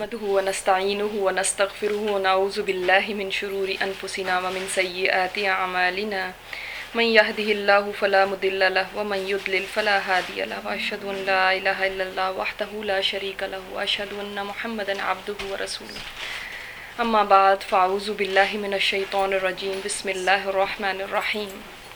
نحمده ونستعينه ونستغفره ونعوذ بالله من شرور أنفسنا ومن سيئات أعمالنا من يهده الله فلا مضل له ومن يضلل فلا هادي له وأشهد أن لا إله إلا الله وحده لا شريك له وأشهد أن محمدا عبده ورسوله أما بعد فأعوذ بالله من الشيطان الرجيم بسم الله الرحمن الرحيم۔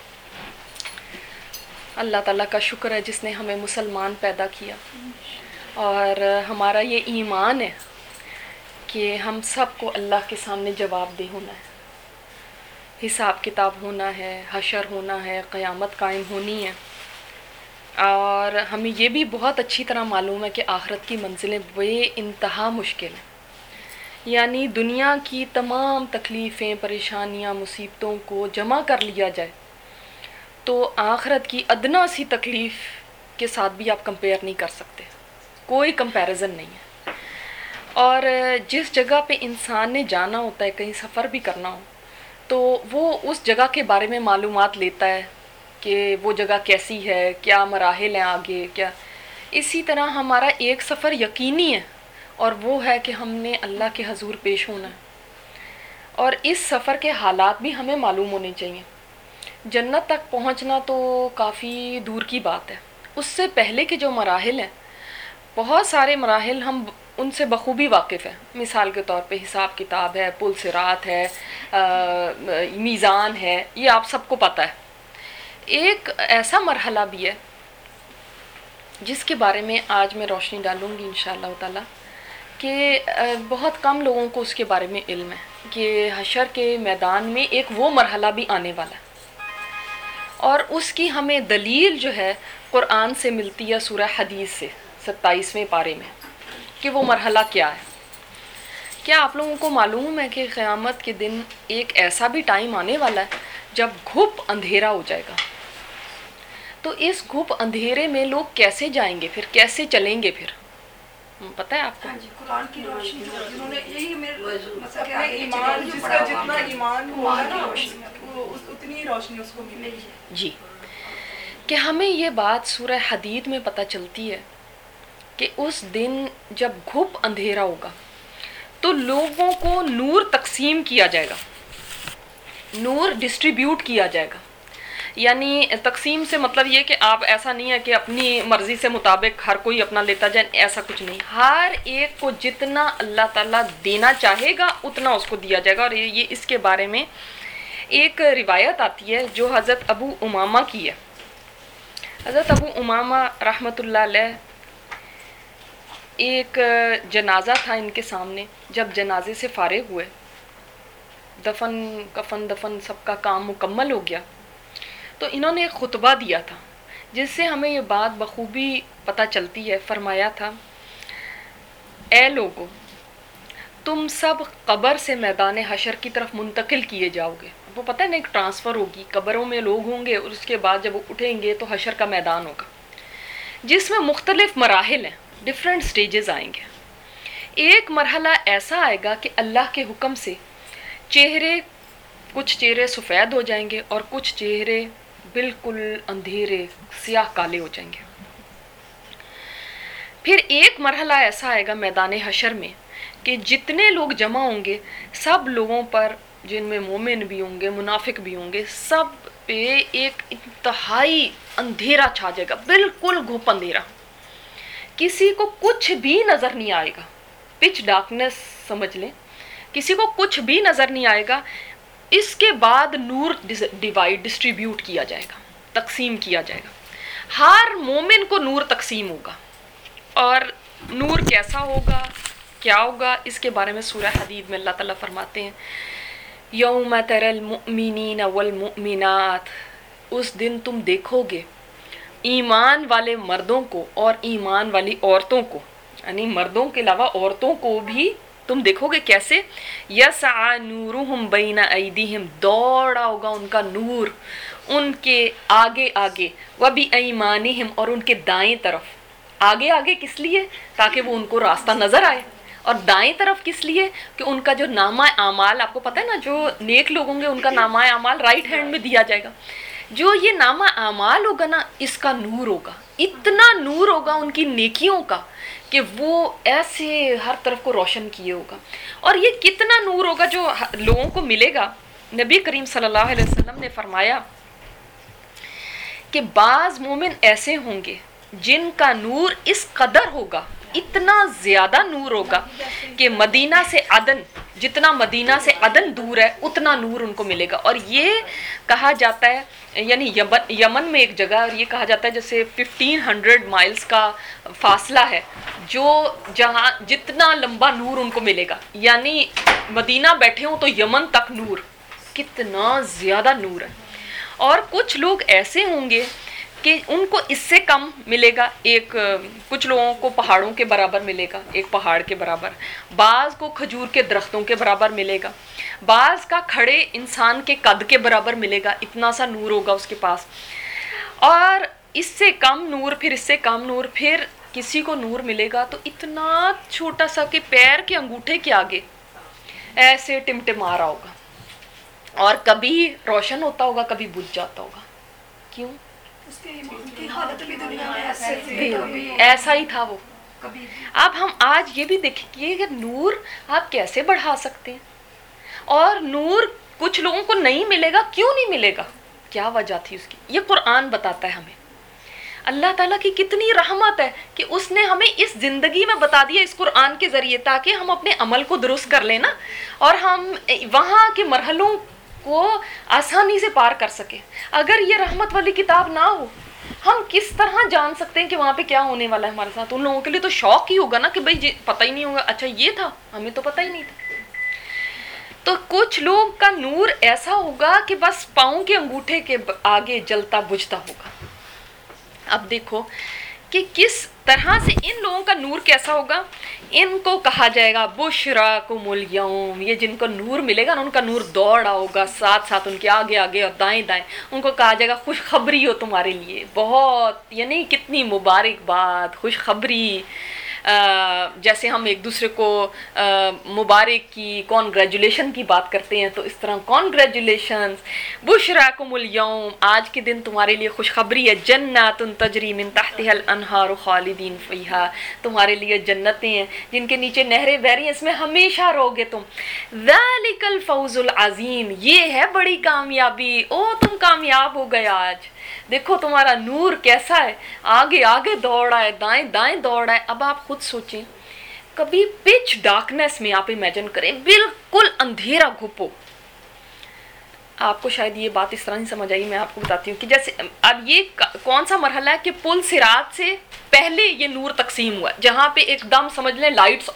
اللہ تعالیٰ کا شکر ہے جس نے ہمیں مسلمان پیدا کیا، اور ہمارا یہ ایمان ہے کہ ہم سب کو اللہ کے سامنے جواب دہ ہونا ہے، حساب کتاب ہونا ہے، حشر ہونا ہے، قیامت قائم ہونی ہے۔ اور ہمیں یہ بھی بہت اچھی طرح معلوم ہے کہ آخرت کی منزلیں بے انتہا مشکل ہیں، یعنی دنیا کی تمام تکلیفیں، پریشانیاں، مصیبتوں کو جمع کر لیا جائے تو آخرت کی ادنا سی تکلیف کے ساتھ بھی آپ کمپیئر نہیں کر سکتے، کوئی کمپیریزن نہیں ہے۔ اور جس جگہ پہ انسان نے جانا ہوتا ہے، کہیں سفر بھی کرنا ہو، تو وہ اس جگہ کے بارے میں معلومات لیتا ہے کہ وہ جگہ کیسی ہے، کیا مراحل ہیں آگے کیا۔ اسی طرح ہمارا ایک سفر یقینی ہے، اور وہ ہے کہ ہم نے اللہ کے حضور پیش ہونا ہے، اور اس سفر کے حالات بھی ہمیں معلوم ہونے چاہیے۔ جنت تک پہنچنا تو کافی دور کی بات ہے، اس سے پہلے کے جو مراحل ہیں، بہت سارے مراحل ہم ان سے بخوبی واقف ہیں۔ مثال کے طور پہ حساب کتاب ہے، پل صراط ہے، میزان ہے، یہ آپ سب کو پتہ ہے۔ ایک ایسا مرحلہ بھی ہے جس کے بارے میں آج میں روشنی ڈالوں گی انشاءاللہ تعالی، کہ بہت کم لوگوں کو اس کے بارے میں علم ہے کہ حشر کے میدان میں ایک وہ مرحلہ بھی آنے والا ہے، اور اس کی ہمیں دلیل جو ہے قرآن سے ملتی ہے، سورہ حدید سے 27ویں پارے میں، کہ وہ مرحلہ کیا ہے۔ کیا آپ لوگوں کو معلوم ہے کہ قیامت کے دن ایک ایسا بھی ٹائم آنے والا ہے جب گھپ اندھیرا ہو جائے گا؟ تو اس گھپ اندھیرے میں لوگ کیسے جائیں گے، پھر کیسے چلیں گے؟ پھر پتہ ہے آپ کو؟ ہاں جی، قرآن کی روشنی جنہوں نے یہی میرے مطلب کہ ایمان، جس کا جتنا ایمان ہوا نا وہ اتنی روشنی اس کو ملے گی۔ جی، کہ ہمیں یہ بات سورہ حدید میں پتہ چلتی ہے کہ اس دن جب گھپ اندھیرا ہوگا تو لوگوں کو نور تقسیم کیا جائے گا، نور ڈسٹریبیوٹ کیا جائے گا۔ یعنی تقسیم سے مطلب یہ کہ آپ ایسا نہیں ہے کہ اپنی مرضی سے مطابق ہر کوئی اپنا لیتا جائے، ایسا کچھ نہیں۔ ہر ایک کو جتنا اللہ تعالیٰ دینا چاہے گا اتنا اس کو دیا جائے گا۔ اور یہ اس کے بارے میں ایک روایت آتی ہے جو حضرت ابو امامہ کی ہے۔ حضرت ابو امامہ رحمۃ اللہ علیہ، ایک جنازہ تھا ان کے سامنے، جب جنازے سے فارغ ہوئے، کفن دفن سب کا کام مکمل ہو گیا، تو انہوں نے ایک خطبہ دیا تھا جس سے ہمیں یہ بات بخوبی پتہ چلتی ہے۔ فرمایا تھا، اے لوگو، تم سب قبر سے میدان حشر کی طرف منتقل کیے جاؤ گے۔ وہ پتہ ہے نا، ایک ٹرانسفر ہوگی، قبروں میں لوگ ہوں گے اور اس کے بعد جب وہ اٹھیں گے تو حشر کا میدان ہوگا جس میں مختلف مراحل ہیں، ڈیفرنٹ سٹیجز آئیں گے۔ ایک مرحلہ ایسا آئے گا کہ اللہ کے حکم سے کچھ چہرے سفید ہو جائیں گے اور کچھ چہرے بالکل اندھیرے سیاہ کالے ہو جائیں گے۔ پھر ایک مرحلہ ایسا آئے گا میدان حشر میں کہ جتنے لوگ جمع ہوں گے، سب لوگوں پر، جن میں مومن بھی ہوں گے، منافق بھی ہوں گے، سب پہ ایک انتہائی اندھیرا چھا جائے گا، بالکل گھپ اندھیرا، کسی کو کچھ بھی نظر نہیں آئے گا، پچ ڈارکنس سمجھ لیں، کسی کو کچھ بھی نظر نہیں آئے گا۔ اس کے بعد نور ڈسٹریبیوٹ کیا جائے گا، تقسیم کیا جائے گا، ہر مومن کو نور تقسیم ہوگا۔ اور نور کیسا ہوگا، کیا ہوگا، اس کے بارے میں سورہ حدید میں اللہ تعالیٰ فرماتے ہیں، یوم تری المؤمنین والمؤمنات، اس دن تم دیکھو گے ایمان والے مردوں کو اور ایمان والی عورتوں کو، یعنی مردوں کے علاوہ عورتوں کو بھی تم دیکھو گے۔ کیسے؟ یسعی نورہم بین ایدیہم، دوڑا ہوگا ان کا نور ان کے آگے آگے، وبایمانہم، اور ان کے دائیں طرف۔ آگے آگے کس لیے؟ تاکہ وہ ان کو راستہ نظر آئے، اور دائیں طرف کس لیے؟ کہ ان کا جو نامہ اعمال، آپ کو پتہ ہے نا، جو نیک لوگ ہوں گے ان کا نامہ اعمال رائٹ ہینڈ میں دیا جائے گا۔ جو یہ نامہ اعمال ہوگا نا، اس کا نور ہوگا، اتنا نور ہوگا ان کی نیکیوں کا کہ وہ ایسے ہر طرف کو روشن کیے ہوگا. اور یہ کتنا نور ہوگا جو لوگوں کو ملے گا. نبی کریم صلی اللہ علیہ وسلم نے فرمایا کہ بعض مومن ایسے ہوں گے جن کا نور اس قدر ہوگا, اتنا زیادہ نور ہوگا کہ مدینہ سے عدن, جتنا مدینہ سے عدن دور ہے اتنا نور ان کو ملے گا. اور یہ کہا جاتا ہے, یعنی یمن میں ایک جگہ, اور یہ کہا جاتا ہے جیسے 1500 مائلز کا فاصلہ ہے جو جہاں جتنا لمبا نور ان کو ملے گا, یعنی مدینہ بیٹھے ہوں تو یمن تک نور, کتنا زیادہ نور ہے. اور کچھ لوگ ایسے ہوں گے کہ ان کو اس سے کم ملے گا, کچھ لوگوں کو پہاڑوں کے برابر ملے گا, ایک پہاڑ کے برابر, بعض کو کھجور کے درختوں کے برابر ملے گا, بعض کا کھڑے انسان کے قد کے برابر ملے گا, اتنا سا نور ہوگا اس کے پاس. اور اس سے کم نور, پھر اس سے کم نور, پھر کسی کو نور ملے گا تو اتنا چھوٹا سا کہ پیر کے انگوٹھے کے آگے ایسے ٹمٹما رہا ہوگا, اور کبھی روشن ہوتا ہوگا کبھی بجھ جاتا ہوگا. کیوں؟ اس کی حالت بھی دنیا میں ایسے تھی, ایسا ہی تھا وہ. اب ہم آج یہ بھی دیکھیں کہ نور آپ کیسے بڑھا سکتے ہیں, اور نور کچھ لوگوں کو نہیں ملے گا. کیوں نہیں ملے گا, کیا وجہ تھی اس کی؟ یہ قرآن بتاتا ہے ہمیں. اللہ تعالیٰ کی کتنی رحمت ہے کہ اس نے ہمیں اس زندگی میں بتا دیا اس قرآن کے ذریعے, تاکہ ہم اپنے عمل کو درست کر لیں نا, اور ہم وہاں کے مرحلوں کو آسانی سے پار کر سکیں. اگر یہ رحمت والی کتاب نہ ہو, ہم کس طرح جان سکتے ہیں کہ وہاں پہ کیا ہونے والا ہے ہمارے ساتھ؟ ان لوگوں کے لیے تو شوق ہی ہوگا نا کہ بھئی پتہ ہی نہیں ہوگا, اچھا یہ تھا, ہمیں تو پتہ ہی نہیں تھا. تو کچھ لوگ کا نور ایسا ہوگا کہ بس پاؤں کے انگوٹھے کے آگے جلتا بجھتا ہوگا. اب دیکھو کہ کس طرح سے ان لوگوں کا نور کیسا ہوگا. ان کو کہا جائے گا بشراکم الیوم, یہ جن کو نور ملے گا نا ان کا نور دوڑا ہوگا ساتھ ساتھ ان کے آگے آگے اور دائیں دائیں. ان کو کہا جائے گا خوشخبری ہو تمہارے لیے, بہت, یعنی کتنی مبارک بات, خوشخبری. جیسے ہم ایک دوسرے کو مبارک کی, کانگریچولیشن کی بات کرتے ہیں, تو اس طرح کانگریچولیشنز. بشراکم الیوم, آج کے دن تمہارے لیے خوشخبری ہے. جنات تجری من تحتها الانہار خالدین فیہا, تمہارے لیے جنتیں ہیں جن کے نیچے نہریں بہ رہی ہیں, اس میں ہمیشہ رہو گے تم. ذالک الفوز العظیم, یہ ہے بڑی کامیابی. او تم کامیاب ہو گئے آج, دیکھو تمہارا نور کیسا ہے, آگے آگے دوڑا ہے, دائیں دائیں دوڑا ہے. اب آپ خود سوچیں, کبھی پچ ڈارکنیس میں آپ امیجن کریں, بالکل اندھیرا گھپو. آپ کو شاید یہ بات اس طرح نہیں سمجھ آئی, میں آپ کو بتاتی ہوں کہ جیسے اب یہ کون سا مرحلہ ہے کہ پل صراط سے پہلے یہ نور تقسیم ہوا, جہاں پہ ایک دم سمجھ لیں لائٹس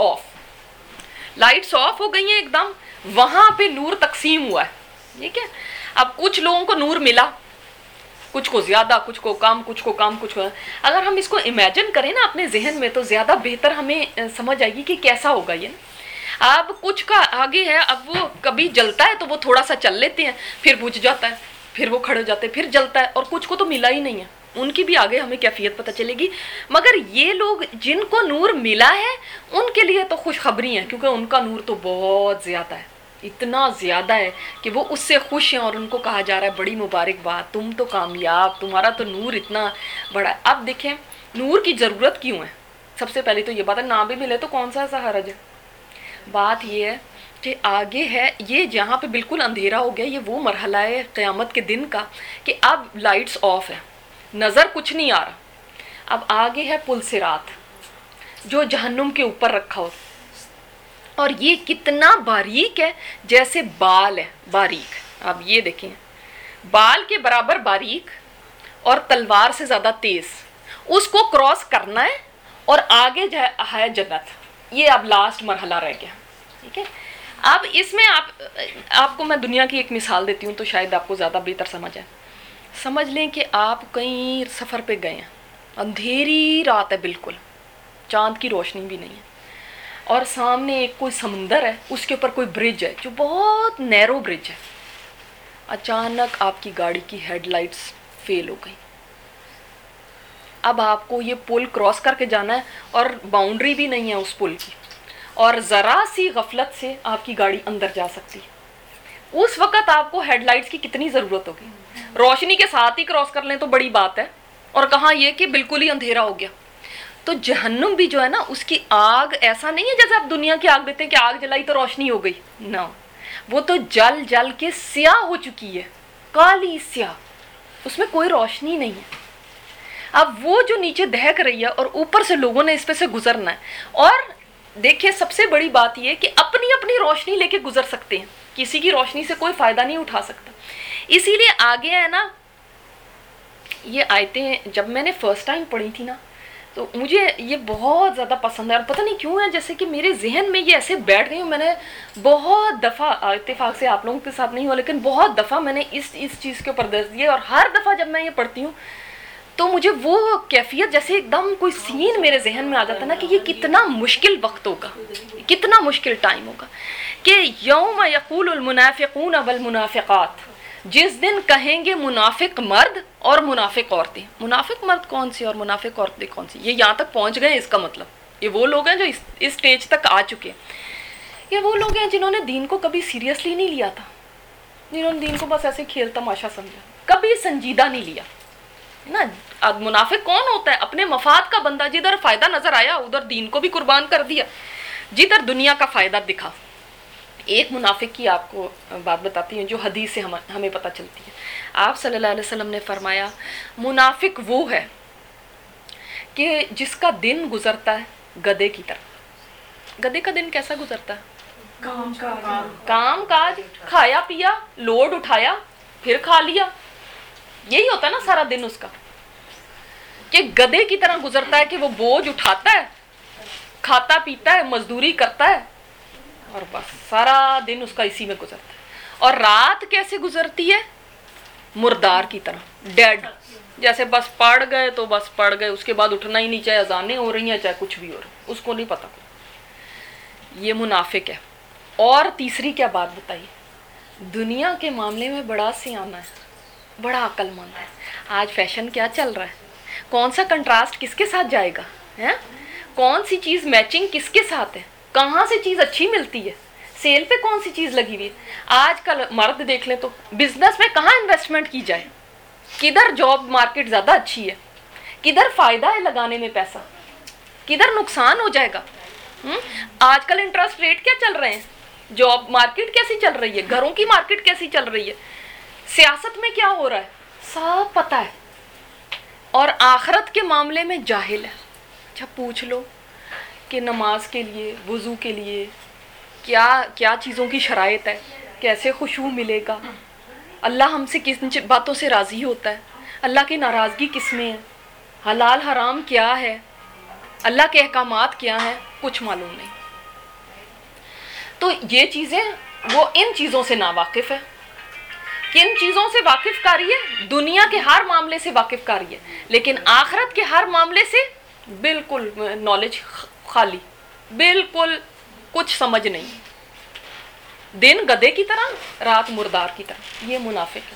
آف ہو گئی ہیں ایک دم, وہاں پہ نور تقسیم ہوا ہے. ٹھیک ہے, اب کچھ لوگوں کو نور ملا, کچھ کو زیادہ, کچھ کو کم, کچھ کو کم, کچھ کو. اگر ہم اس کو امیجن کریں نا اپنے ذہن میں تو زیادہ بہتر ہمیں سمجھ آئے گی کہ کیسا ہوگا یہ نا. اب کچھ کا آگے ہے, اب وہ کبھی جلتا ہے تو وہ تھوڑا سا چل لیتے ہیں, پھر بجھ جاتا ہے, پھر وہ کھڑے ہو جاتے ہیں, پھر جلتا ہے. اور کچھ کو تو ملا ہی نہیں ہے, ان کی بھی آگے ہمیں کیفیت پتہ چلے گی. مگر یہ لوگ جن کو نور ملا ہے ان کے لیے تو خوشخبری ہیں, کیونکہ ان کا نور تو بہت زیادہ ہے, اتنا زیادہ ہے کہ وہ اس سے خوش ہیں, اور ان کو کہا جا رہا ہے بڑی مبارک بات, تم تو کامیاب, تمہارا تو نور اتنا بڑا ہے. اب دیکھیں نور کی ضرورت کیوں ہے. سب سے پہلی تو یہ بات ہے, نہ بھی ملے تو کون سا حرج ہے. بات یہ ہے کہ آگے ہے یہ جہاں پہ بالکل اندھیرا ہو گیا, یہ وہ مرحلہ ہے قیامت کے دن کا کہ اب لائٹس آف ہے, نظر کچھ نہیں آ رہا. اب آگے ہے پل صراط جو جہنم کے اوپر رکھا ہو, اور یہ کتنا باریک ہے, جیسے بال ہے باریک. اب یہ دیکھیں, بال کے برابر باریک اور تلوار سے زیادہ تیز, اس کو کراس کرنا ہے, اور آگے ہے جنت. یہ اب لاسٹ مرحلہ رہ گیا. ٹھیک ہے, اب اس میں آپ کو میں دنیا کی ایک مثال دیتی ہوں تو شاید آپ کو زیادہ بہتر سمجھ آئے. سمجھ لیں کہ آپ کہیں سفر پہ گئے ہیں, اندھیری رات ہے بالکل, چاند کی روشنی بھی نہیں ہے, اور سامنے ایک کوئی سمندر ہے, اس کے اوپر کوئی برج ہے جو بہت نیرو برج ہے. اچانک آپ کی گاڑی کی ہیڈ لائٹس فیل ہو گئی. اب آپ کو یہ پل کراس کر کے جانا ہے, اور باؤنڈری بھی نہیں ہے اس پل کی, اور ذرا سی غفلت سے آپ کی گاڑی اندر جا سکتی ہے. اس وقت آپ کو ہیڈ لائٹس کی کتنی ضرورت ہوگی. روشنی کے ساتھ ہی کراس کر لیں تو بڑی بات ہے, اور کہاں یہ کہ بالکل ہی اندھیرا ہو گیا. تو جہنم بھی جو ہے نا اس کی آگ ایسا نہیں ہے جیسے آپ دنیا کی آگ دیتے ہیں کہ آگ جلائی تو روشنی ہو گئی. نہ، وہ تو جل جل کے سیاہ ہو چکی ہے، کالی سیاہ، اس میں کوئی روشنی نہیں ہے. اب وہ جو نیچے دہک رہی ہے اور اوپر سے لوگوں نے اس پہ سے گزرنا ہے. اور دیکھیے سب سے بڑی بات یہ کہ اپنی اپنی روشنی لے کے گزر سکتے ہیں، کسی کی روشنی سے کوئی فائدہ نہیں اٹھا سکتا. اسی لیے آگے ہے نا یہ آیتیں جب میں نے فرسٹ ٹائم پڑھی تھی نا تو مجھے یہ بہت زیادہ پسند ہے، اور پتہ نہیں کیوں ہے جیسے کہ میرے ذہن میں یہ ایسے بیٹھ گئی ہوں. میں نے بہت دفعہ، اتفاق سے آپ لوگوں کے ساتھ نہیں ہوا لیکن بہت دفعہ میں نے اس چیز کے اوپر درس دیا، اور ہر دفعہ جب میں یہ پڑھتی ہوں تو مجھے وہ کیفیت جیسے ایک دم کوئی سین میرے ذہن میں آ جاتا ہے نا کہ یہ کتنا مشکل وقت ہوگا، کتنا مشکل ٹائم ہوگا. کہ یوم یقول المنافقون والمنافقات، جس دن کہیں گے منافق مرد اور منافق عورتیں. منافق مرد کون سی اور منافق عورتیں کون سی؟ یہ یہاں تک پہنچ گئے، اس کا مطلب یہ وہ لوگ ہیں جو اس اسٹیج تک آ چکے ہیں. یہ وہ لوگ ہیں جنہوں نے دین کو کبھی سیریسلی نہیں لیا تھا، جنہوں نے دین کو بس ایسے کھیل تماشا سمجھا، کبھی سنجیدہ نہیں لیا نا. منافق کون ہوتا ہے؟ اپنے مفاد کا بندہ، جدھر فائدہ نظر آیا ادھر دین کو بھی قربان کر دیا، جدھر دنیا کا فائدہ دکھا. ایک منافق کی آپ کو بات بتاتی ہوں جو حدیث سے ہمیں پتہ چلتی ہے. آپ صلی اللہ علیہ وسلم نے فرمایا منافق وہ ہے کہ جس کا دن گزرتا ہے گدھے کی طرح. گدھے کا دن کیسا گزرتا ہے؟ کام کاج، کھایا پیا، لوڈ اٹھایا پھر کھا لیا، یہی ہوتا ہے نا سارا دن اس کا. کہ گدھے کی طرح گزرتا ہے کہ وہ بوجھ اٹھاتا ہے، کھاتا پیتا ہے، مزدوری کرتا ہے، اور بس سارا دن اس کا اسی میں گزرتا ہے. اور رات کیسے گزرتی ہے؟ مردار کی طرح، ڈیڈ. جیسے بس پڑ گئے تو بس پڑ گئے، اس کے بعد اٹھنا ہی نہیں، چاہے اذانیں ہو رہی ہیں چاہے کچھ بھی ہو رہا ہے، اس کو نہیں پتا. یہ منافق ہے. اور تیسری کیا بات بتائیے؟ دنیا کے معاملے میں بڑا سیانہ ہے، بڑا عقل مند ہے. آج فیشن کیا چل رہا ہے، کون سا کنٹراسٹ کس کے ساتھ جائے گا، کون سی چیز میچنگ کس کے ساتھ ہے، کہاں سے چیز اچھی ملتی ہے، سیل پہ کون سی چیز لگی ہوئی ہے. آج کل مرد دیکھ لیں تو بزنس میں کہاں انویسٹمنٹ کی جائے، کدھر جاب مارکیٹ زیادہ اچھی ہے، کدھر فائدہ ہے لگانے میں پیسہ، کدھر نقصان ہو جائے گا. آج کل انٹرسٹ ریٹ کیا چل رہے ہیں، جاب مارکیٹ کیسی چل رہی ہے، گھروں کی مارکیٹ کیسی چل رہی ہے، سیاست میں کیا ہو رہا ہے، سب پتہ ہے. اور آخرت کے معاملے میں جاہل ہے. اچھا پوچھ لو کہ نماز کے لیے، وضو کے لیے کیا کیا چیزوں کی شرائط ہے، کیسے خشوع ملے گا، اللہ ہم سے کس باتوں سے راضی ہوتا ہے، اللہ کی ناراضگی کس میں ہے، حلال حرام کیا ہے، اللہ کے احکامات کیا ہیں، کچھ معلوم نہیں. تو یہ چیزیں وہ ان چیزوں سے ناواقف ہے. کن چیزوں سے واقف کاری ہے؟ دنیا کے ہر معاملے سے واقف کاری ہے، لیکن آخرت کے ہر معاملے سے بالکل نالج خالی، بالکل کچھ سمجھ نہیں. دن گدھے کی طرح، رات مردار کی طرح. یہ منافق ہے.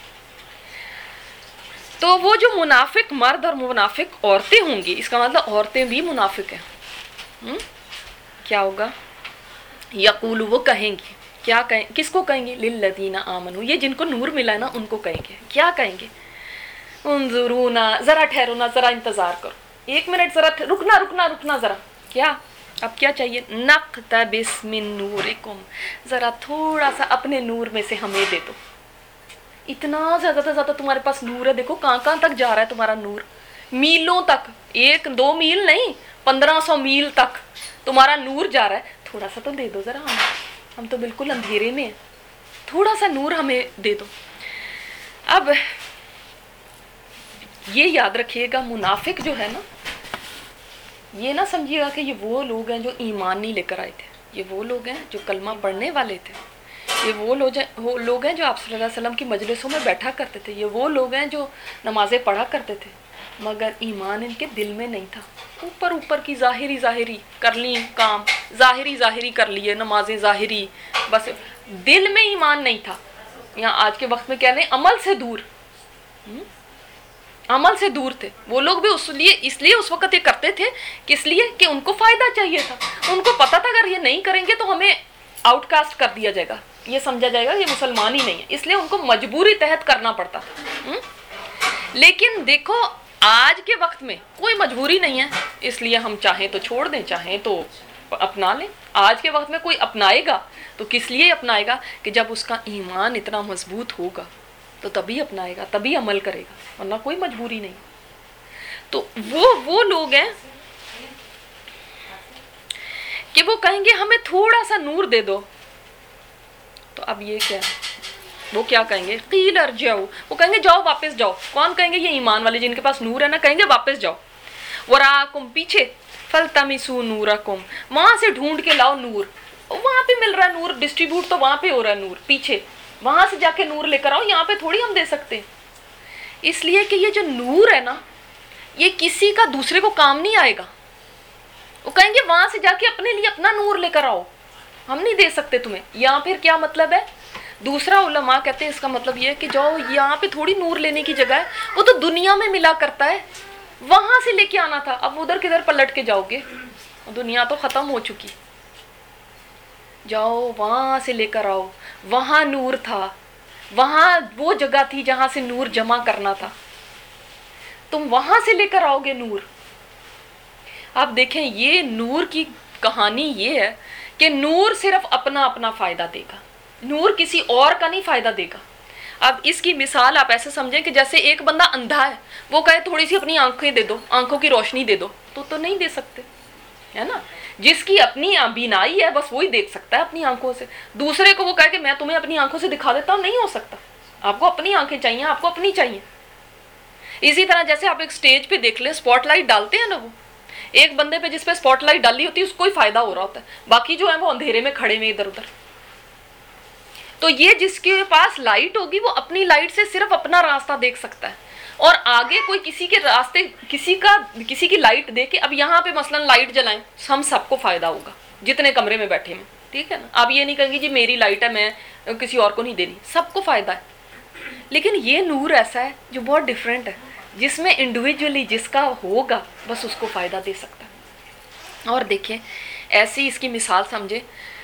تو وہ جو منافق مرد اور منافق عورتیں ہوں گی، اس کا مطلب عورتیں بھی منافق ہیں. کیا ہوگا؟ یقول، وہ کہیں گی. کیا کہیں؟ کس کو کہیں گے؟ للذین آمنوا، یہ جن کو نور ملا ہے نا ان کو کہیں گے. کیا کہیں گے؟ انظرونا، ذرا ٹھہرو نا، ذرا انتظار کرو، ایک منٹ، ذرا رکنا ذرا. کیا اب کیا چاہیے؟ نقتبس من نورکم، ذرا تھوڑا سا اپنے نور میں سے ہمیں دے دو. اتنا زیادہ سے زیادہ تمہارے پاس نور ہے، دیکھو کہاں کہاں تک جا رہا ہے تمہارا نور، میلوں تک، 1-2 میل نہیں 1500 میل تک تمہارا نور جا رہا ہے. تھوڑا سا تو دے دو ذرا، ہم تو بالکل اندھیرے میں ہیں، تھوڑا سا نور ہمیں دے دو. اب یہ یاد رکھیے گا، منافق جو ہے نا، یہ نہ سمجھیے گا کہ یہ وہ لوگ ہیں جو ایمان نہیں لے کر آئے تھے. یہ وہ لوگ ہیں جو کلمہ پڑھنے والے تھے. یہ وہ لوگ ہیں جو آپ صلی اللہ علیہ وسلم کی مجلسوں میں بیٹھا کرتے تھے. یہ وہ لوگ ہیں جو نمازیں پڑھا کرتے تھے، مگر ایمان ان کے دل میں نہیں تھا. اوپر کی ظاہری کر لی کام، ظاہری کر لیے نمازیں ظاہری، بس دل میں ایمان نہیں تھا. یہاں آج کے وقت میں کہہ رہے ہیں عمل سے دور تھے. وہ لوگ بھی اس لیے اس وقت یہ کرتے تھے، کس لیے کہ ان کو فائدہ چاہیے تھا. ان کو پتا تھا اگر یہ نہیں کریں گے تو ہمیں آؤٹ کاسٹ کر دیا جائے گا، یہ سمجھا جائے گا یہ مسلمان ہی نہیں ہے، اس لیے ان کو مجبوری تحت کرنا پڑتا تھا. لیکن دیکھو آج کے وقت میں کوئی مجبوری نہیں ہے، اس لیے ہم چاہیں تو چھوڑ دیں، چاہیں تو اپنا لیں۔ آج کے وقت میں کوئی اپنائے گا تو کس لیے اپنائے گا؟ کہ جب اس کا ایمان اتنا مضبوط ہوگا تو تبھی اپنائے گا، تبھی عمل کرے گا، ورنہ کوئی مجبوری نہیں۔ تو وہ لوگ ہیں کہ وہ کہیں گے ہمیں تھوڑا سا نور دے دو، تو اب یہ کیا ہے، وہ کیا کہیں گے؟ قیل ارجعوا، وہ کہیں گے جاؤ واپس جاؤ۔ کون کہیں گے؟ یہ ایمان والے جن کے پاس نور ہے نا، کہیں گے واپس جاؤ۔ وراکم، پیچھے، فلتمسوا نورکم، وہاں سے ڈھونڈ کے لاؤ نور، وہاں پہ مل رہا ہے نور، ڈسٹریبیوٹ تو وہاں پہ ہو رہا ہے نور، پیچھے وہاں سے جا کے نور لے کر آؤ، یہاں پہ تھوڑی ہم دے سکتے۔ اس لیے کہ یہ جو نور ہے نا، یہ کسی کا دوسرے کو کام نہیں آئے گا۔ وہ کہیں گے وہاں سے جا کے اپنے لیے اپنا نور لے کر آؤ، ہم نہیں دے سکتے تمہیں۔ یہاں پھر کیا مطلب ہے؟ دوسرا علماء کہتے ہیں اس کا مطلب یہ ہے کہ جاؤ، یہاں پہ تھوڑی نور لینے کی جگہ ہے، وہ تو دنیا میں ملا کرتا ہے، وہاں سے لے کے آنا تھا۔ اب ادھر کدھر پلٹ کے جاؤ گے؟ دنیا تو ختم ہو چکی، جاؤ وہاں سے لے کر آؤ، وہاں نور تھا، وہاں وہ جگہ تھی جہاں سے نور جمع کرنا تھا، تم وہاں سے لے کر آؤ گے نور۔ آپ دیکھیں یہ نور کی کہانی یہ ہے کہ نور صرف اپنا اپنا فائدہ دے گا، نور کسی اور کا نہیں فائدہ دے گا۔ اب اس کی مثال آپ ایسے سمجھیں کہ جیسے ایک بندہ اندھا ہے، وہ کہے تھوڑی سی اپنی آنکھیں دے دو، آنکھوں کی روشنی دے دو، تو نہیں دے سکتے، ہے نا؟ جس کی اپنی بینائی ہے بس وہی دیکھ سکتا ہے اپنی آنکھوں سے۔ دوسرے کو وہ کہے کہ میں تمہیں اپنی آنکھوں سے دکھا دیتا ہوں، نہیں ہو سکتا۔ آپ کو اپنی آنکھیں چاہیے، آپ کو اپنی چاہیے۔ اسی طرح جیسے آپ ایک سٹیج پہ دیکھ لیں، اسپاٹ لائٹ ڈالتے ہیں نا، وہ ایک بندے پہ جس پہ اسپاٹ لائٹ ڈالی ہوتی ہے اس کو ہی فائدہ ہو رہا ہوتا ہے، باقی جو ہے وہ اندھیرے میں کھڑے ہوئے ادھر ادھر۔ تو یہ جس کے پاس لائٹ ہوگی وہ اپنی لائٹ سے صرف اپنا راستہ دیکھ سکتا ہے، اور آگے کوئی کسی کے راستے کسی کی لائٹ دے کے، اب یہاں پہ مثلا لائٹ جلائیں، ہم سب کو فائدہ ہوگا جتنے کمرے میں بیٹھے ہیں، ٹھیک ہے نا؟ آپ یہ نہیں کہیں گے جی میری لائٹ ہے میں کسی اور کو نہیں دینی، سب کو فائدہ ہے۔ لیکن یہ نور ایسا ہے جو بہت ڈیفرنٹ ہے، جس میں انڈیویجولی جس کا ہوگا بس اس کو فائدہ دے سکتا ہے۔ اور دیکھیں ایسی اس کی مثال سمجھے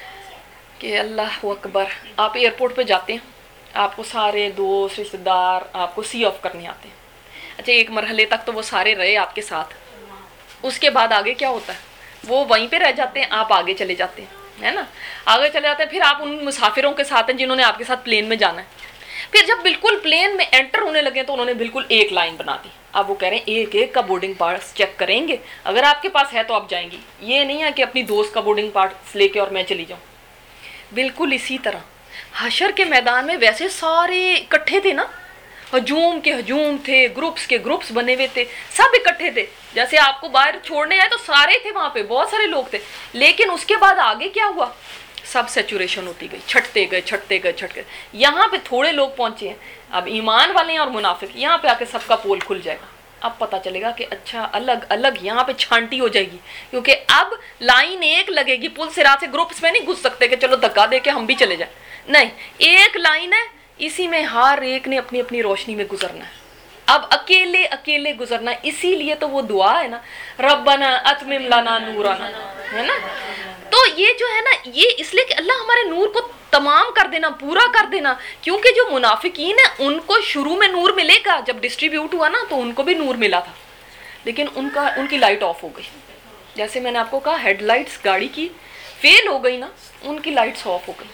کہ اللہ اکبر، آپ ایئرپورٹ پہ جاتے ہیں، آپ کو سارے دوست رشتہ دار آپ کو سی آف کرنے آتے ہیں، اچھا ایک مرحلے تک تو وہ سارے رہے آپ کے ساتھ، اس کے بعد آگے کیا ہوتا ہے؟ وہ وہیں پہ رہ جاتے ہیں، آپ آگے چلے جاتے ہیں، ہے نا؟ آگے چلے جاتے ہیں، پھر آپ ان مسافروں کے ساتھ ہیں جنہوں نے آپ کے ساتھ پلین میں جانا ہے۔ پھر جب بالکل پلین میں انٹر ہونے لگے تو انہوں نے بالکل ایک لائن بنا دی، اب وہ کہہ رہے ہیں ایک ایک کا بورڈنگ پاس چیک کریں گے، اگر آپ کے پاس ہے تو آپ جائیں گی، یہ نہیں ہے کہ اپنی دوست کا بورڈنگ پاس لے کے اور میں چلی جاؤں۔ بالکل اسی طرح حشر کے میدان میں ویسے سارے اکٹھے تھے نا، ہجوم کے ہجوم تھے، گروپس کے گروپس بنے ہوئے تھے، سب اکٹھے تھے، جیسے آپ کو باہر چھوڑنے آئے تو سارے تھے وہاں پہ، بہت سارے لوگ تھے، لیکن اس کے بعد آگے کیا ہوا؟ سب سیچوریشن ہوتی گئی، چھٹتے گئے، یہاں پہ تھوڑے لوگ پہنچے ہیں، اب ایمان والے ہیں اور منافق، یہاں پہ آ کے سب کا پول کھل جائے گا، اب پتہ چلے گا کہ اچھا الگ الگ یہاں پہ چھانٹی ہو جائے گی، کیونکہ اب لائن ایک لگے گی، پل سے رات سے گروپس میں نہیں گھس سکتے کہ چلو دھکا دے کے ہم بھی چلے جائیں، نہیں، ایک لائن ہے، اسی میں ہر ایک نے اپنی اپنی روشنی میں گزرنا ہے، اب اکیلے گزرنا ہے۔ اسی لیے تو وہ دعا ہے نا، ربنا اتمم لنا نورنا، ہے نا؟ تو یہ جو ہے نا، یہ اس لیے کہ اللہ ہمارے نور کو تمام کر دینا، پورا کر دینا، کیونکہ جو منافقین ہیں ان کو شروع میں نور ملے گا، جب ڈسٹریبیوٹ ہوا نا تو ان کو بھی نور ملا تھا، لیکن ان کی لائٹ آف ہو گئی، جیسے میں نے آپ کو کہا ہیڈ لائٹس گاڑی کی فیل ہو گئی نا، ان کی لائٹس آف ہو گئی،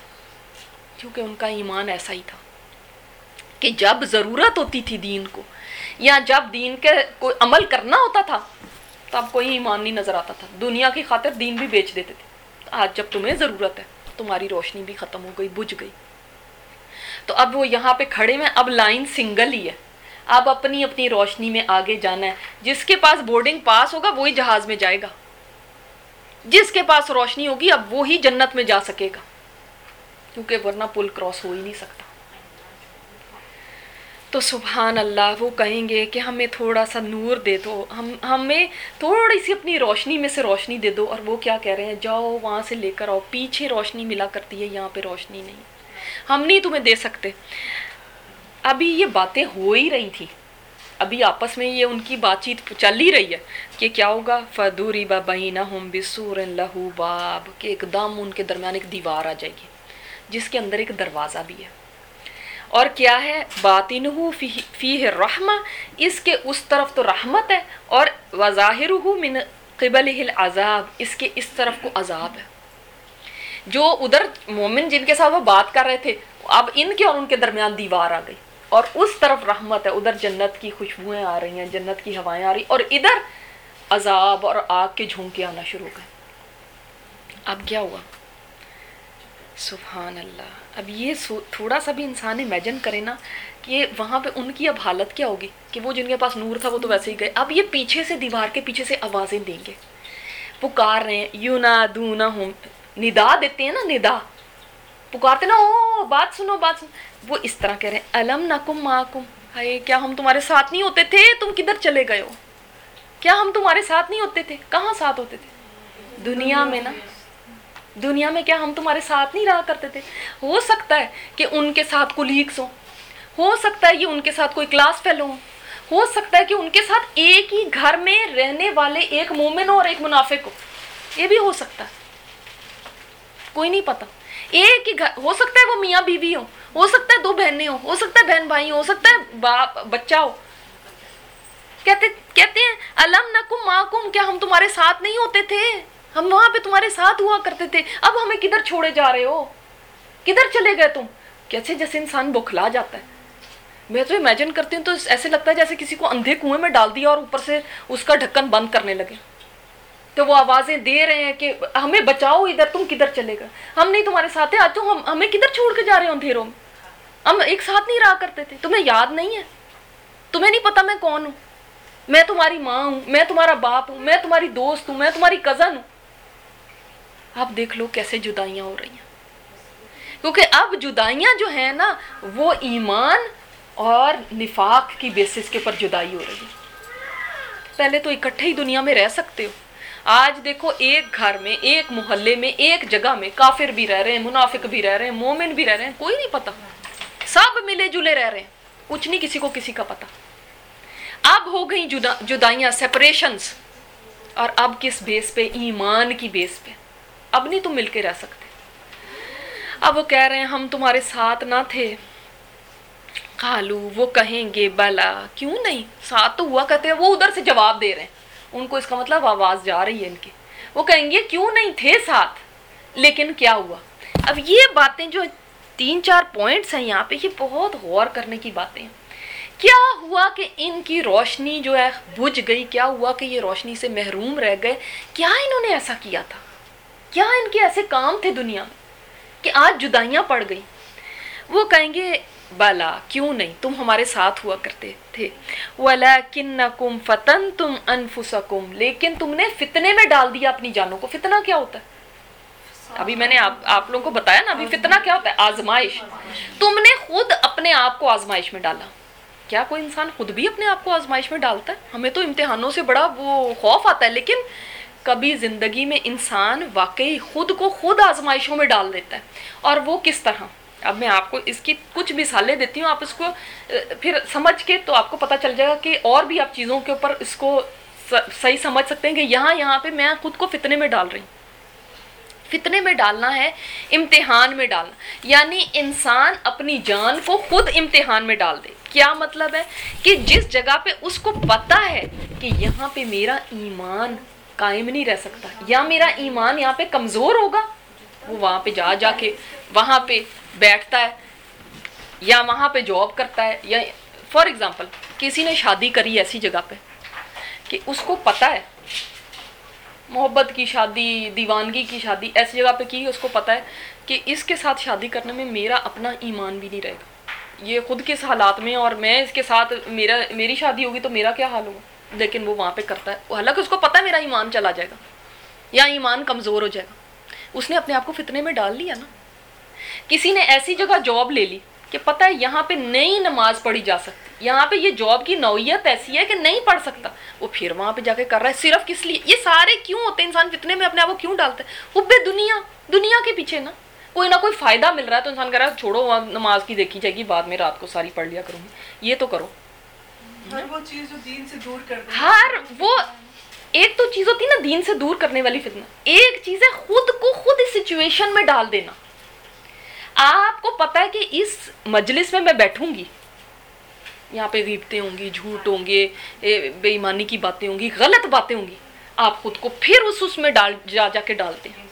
کیونکہ ان کا ایمان ایسا ہی تھا کہ جب ضرورت ہوتی تھی دین کو، یا جب دین کے کوئی عمل کرنا ہوتا تھا تب کوئی ایمان نہیں نظر آتا تھا، دنیا کی خاطر دین بھی بیچ دیتے تھے۔ آج جب تمہیں ضرورت ہے تمہاری روشنی بھی ختم ہو گئی، بجھ گئی، تو اب وہ یہاں پہ کھڑے میں، اب لائن سنگل ہی ہے، اب اپنی اپنی روشنی میں آگے جانا ہے، جس کے پاس بورڈنگ پاس ہوگا وہی جہاز میں جائے گا، جس کے پاس روشنی ہوگی اب وہی جنت میں جا سکے گا، کیونکہ ورنہ پل کراس ہو ہی نہیں سکتا۔ تو سبحان اللہ، وہ کہیں گے کہ ہمیں تھوڑا سا نور دے دو، ہمیں تھوڑی سی اپنی روشنی میں سے روشنی دے دو، اور وہ کیا کہہ رہے ہیں؟ جاؤ وہاں سے لے کر آؤ، پیچھے روشنی ملا کرتی ہے، یہاں پہ روشنی نہیں، ہم نہیں تمہیں دے سکتے۔ ابھی یہ باتیں ہو ہی رہی تھیں، ابھی آپس میں یہ ان کی بات چیت چل ہی رہی ہے کہ کیا ہوگا، فَضُرِبَ بَيْنَهُمْ بِسُورٍ لَهُ بَابٌ، کہ ایک دم ان کے درمیان ایک دیوار آ جائے گی جس کے اندر ایک دروازہ بھی ہے، اور کیا ہے باطنہ فیہ الرحمہ، اس کے اس طرف تو رحمت ہے، اور وظاہرہ من قبلہ العذاب، اس کے اس طرف کو عذاب ہے. جو ادھر مومن جن کے ساتھ وہ بات کر رہے تھے، اب ان کے اور ان کے درمیان دیوار آ گئی، اور اس طرف رحمت ہے، ادھر جنت کی خوشبوئیں آ رہی ہیں، جنت کی ہوائیں آ رہی، اور ادھر عذاب اور آگ کے جھونکے آنا شروع ہو گئے. اب کیا ہوا؟ سبحان اللہ. اب یہ تھوڑا سا بھی انسان امیجن کرے نا کہ وہاں پہ ان کی اب حالت کیا ہوگی، کہ وہ جن کے پاس نور تھا وہ تو ویسے ہی گئے، اب یہ پیچھے سے دیوار کے پیچھے سے آوازیں دیں گے، پکار رہے ہیں، ینادونہم، ندا دیتے ہیں نا، ندا پکارتے نا، او بات سنو بات سنو، وہ اس طرح کہہ رہے ہیں الم نکم معکم، ہائے کیا ہم تمہارے ساتھ نہیں ہوتے تھے، تم کدھر چلے گئے ہو، کیا ہم تمہارے ساتھ نہیں ہوتے تھے، کہاں ساتھ ہوتے تھے؟ دنیا میں نا، دنیا میں کیا ہم تمہارے ساتھ نہیں رہا کرتے تھے؟ ہو سکتا ہے کہ ان کے ساتھ کولیگس ہوں، ہو سکتا ہے یہ ان کے ساتھ کوئی کلاس فیلو ہو سکتا ہے کہ ان کے ساتھ ایک ہی گھر میں رہنے والے ایک مومن ہو اور ایک منافق ہو، یہ بھی ہو سکتا ہے، کوئی نہیں پتا. ایک ہی گھر، ہو سکتا ہے وہ میاں بیوی ہو سکتا ہے دو بہنیں ہو سکتا ہے بہن بھائی ہو سکتا ہے باپ بچہ ہو. کہتے ہیں الم نکم معکم، کیا ہم تمہارے ساتھ نہیں ہوتے تھے، ہم وہاں پہ تمہارے ساتھ ہوا کرتے تھے، اب ہمیں کدھر چھوڑے جا رہے ہو، کدھر چلے گئے تم؟ کیسے جیسے انسان بوکھلا جاتا ہے. میں تو امیجن کرتی ہوں تو ایسے لگتا ہے جیسے کسی کو اندھے کنویں میں ڈال دیا اور اوپر سے اس کا ڈھکن بند کرنے لگے، تو وہ آوازیں دے رہے ہیں کہ ہمیں بچاؤ، ادھر تم کدھر چلے گئے، ہم نہیں تمہارے ساتھ ہیں، آج تو ہمیں کدھر چھوڑ کے جا رہے ہو اندھیروں میں، ہم ایک ساتھ نہیں رہا کرتے تھے، تمہیں یاد نہیں ہے، تمہیں نہیں پتا میں کون ہوں، میں تمہاری ماں ہوں، میں تمہارا باپ ہوں، میں تمہاری دوست ہوں، میں تمہاری کزن ہوں. اب دیکھ لو کیسے جدائیاں ہو رہی ہیں، کیونکہ اب جدائیاں جو ہیں نا وہ ایمان اور نفاق کی بیسس کے اوپر جدائی ہو رہی ہے. پہلے تو اکٹھے ہی دنیا میں رہ سکتے ہو، آج دیکھو ایک گھر میں، ایک محلے میں، ایک جگہ میں کافر بھی رہ رہے ہیں، منافق بھی رہ رہے ہیں، مومن بھی رہ رہے ہیں، کوئی نہیں پتا، سب ملے جلے رہ رہے ہیں، کچھ نہیں کسی کو کسی کا پتا. اب ہو گئی جدائیاں، سیپریشنز، اور اب کس بیس پہ؟ ایمان کی بیس پہ. اب نہیں تم مل کے رہ سکتے. اب وہ کہہ رہے ہیں ہم تمہارے ساتھ نہ تھے. قالو، وہ کہیں گے بلا، کیوں نہیں، ساتھ تو ہوا کرتے ہیں. وہ ادھر سے جواب دے رہے ہیں، ان کو اس کا مطلب آواز جا رہی ہے ان کی. وہ کہیں گے کیوں نہیں تھے ساتھ، لیکن کیا ہوا. اب یہ باتیں جو 3-4 پوائنٹس ہیں یہاں پہ، یہ بہت غور کرنے کی باتیں ہیں. کیا ہوا کہ ان کی روشنی جو ہے بجھ گئی، کیا ہوا کہ یہ روشنی سے محروم رہ گئے، کیا انہوں نے ایسا کیا تھا، کیا ان کے ایسے کام تھے دنیا میں کہ آج جدائیاں پڑ گئی. وہ کہیں گے بلا، کیوں نہیں، تم ہمارے ساتھ ہوا کرتے تھے. وَلَكِنَّكُمْ فَتَنْتُمْ أَنفُسَكُمْ، لیکن تم نے فتنے میں ڈال دیا اپنی جانوں کو. فتنہ کیا ہوتا ہے؟ ابھی میں نے آپ لوگوں کو بتایا نا، ابھی فتنہ کیا ہوتا ہے؟ آزمائش. تم نے خود اپنے آپ کو آزمائش میں ڈالا. کیا کوئی انسان خود بھی اپنے آپ کو آزمائش میں ڈالتا ہے؟ ہمیں تو امتحانوں سے بڑا وہ خوف آتا ہے، لیکن کبھی زندگی میں انسان واقعی خود کو خود آزمائشوں میں ڈال دیتا ہے. اور وہ کس طرح؟ اب میں آپ کو اس کی کچھ مثالیں دیتی ہوں، آپ اس کو پھر سمجھ کے تو آپ کو پتہ چل جائے گا کہ اور بھی آپ چیزوں کے اوپر اس کو صحیح سمجھ سکتے ہیں کہ یہاں پہ میں خود کو فتنے میں ڈال رہی ہوں. فتنے میں ڈالنا ہے، امتحان میں ڈالنا، یعنی انسان اپنی جان کو خود امتحان میں ڈال دے. کیا مطلب ہے؟ کہ جس جگہ پہ اس کو پتہ ہے کہ یہاں پہ میرا ایمان قائم نہیں رہ سکتا، یا میرا ایمان یہاں پہ کمزور ہوگا، وہ وہاں پہ جا کے وہاں پہ بیٹھتا ہے، یا وہاں پہ جاب کرتا ہے. یا فار ایگزامپل کسی نے شادی کری ایسی جگہ پہ کہ اس کو پتہ ہے، محبت کی شادی، دیوانگی کی شادی ایسی جگہ پہ کی، اس کو پتہ ہے کہ اس کے ساتھ شادی کرنے میں میرا اپنا ایمان بھی نہیں رہے گا، یہ خود کے حالات میں، اور میں اس کے ساتھ میری شادی ہوگی تو میرا کیا حال ہوگا. لیکن وہ وہاں پہ کرتا ہے، حالانکہ اس کو پتہ ہے میرا ایمان چلا جائے گا یا ایمان کمزور ہو جائے گا. اس نے اپنے آپ کو فتنے میں ڈال لیا نا. کسی نے ایسی جگہ جاب لے لی کہ پتہ ہے یہاں پہ نئی نماز پڑھی جا سکتی، یہاں پہ یہ جاب کی نوعیت ایسی ہے کہ نہیں پڑھ سکتا، وہ پھر وہاں پہ جا کے کر رہا ہے. صرف کس لیے؟ یہ سارے کیوں ہوتے ہیں؟ انسان فتنے میں اپنے آپ کو کیوں ڈالتا ہے؟ حب دنیا کے پیچھے نا. کوئی نہ کوئی فائدہ مل رہا ہے تو انسان کہہ رہا ہے چھوڑو، نماز کی دیکھی جائے گی بعد میں، رات کو ساری پڑھ لیا کروں گی. یہ تو کرو. ہر وہ چیز جو دین سے دور کر دے، ہر وہ ایک تو چیز ہوتی ہے نا دین سے دور کرنے والی فتنہ، ایک چیز ہے خود کو خود اس سچویشن میں ڈال دینا. آپ کو پتا ہے کہ اس مجلس میں بیٹھوں گی، یہاں پہ غیبتیں ہوں گی، جھوٹ ہوں گے، بے ایمانی کی باتیں ہوں گی، غلط باتیں ہوں گی، آپ خود کو پھر اس میں جا کے ڈالتے ہیں.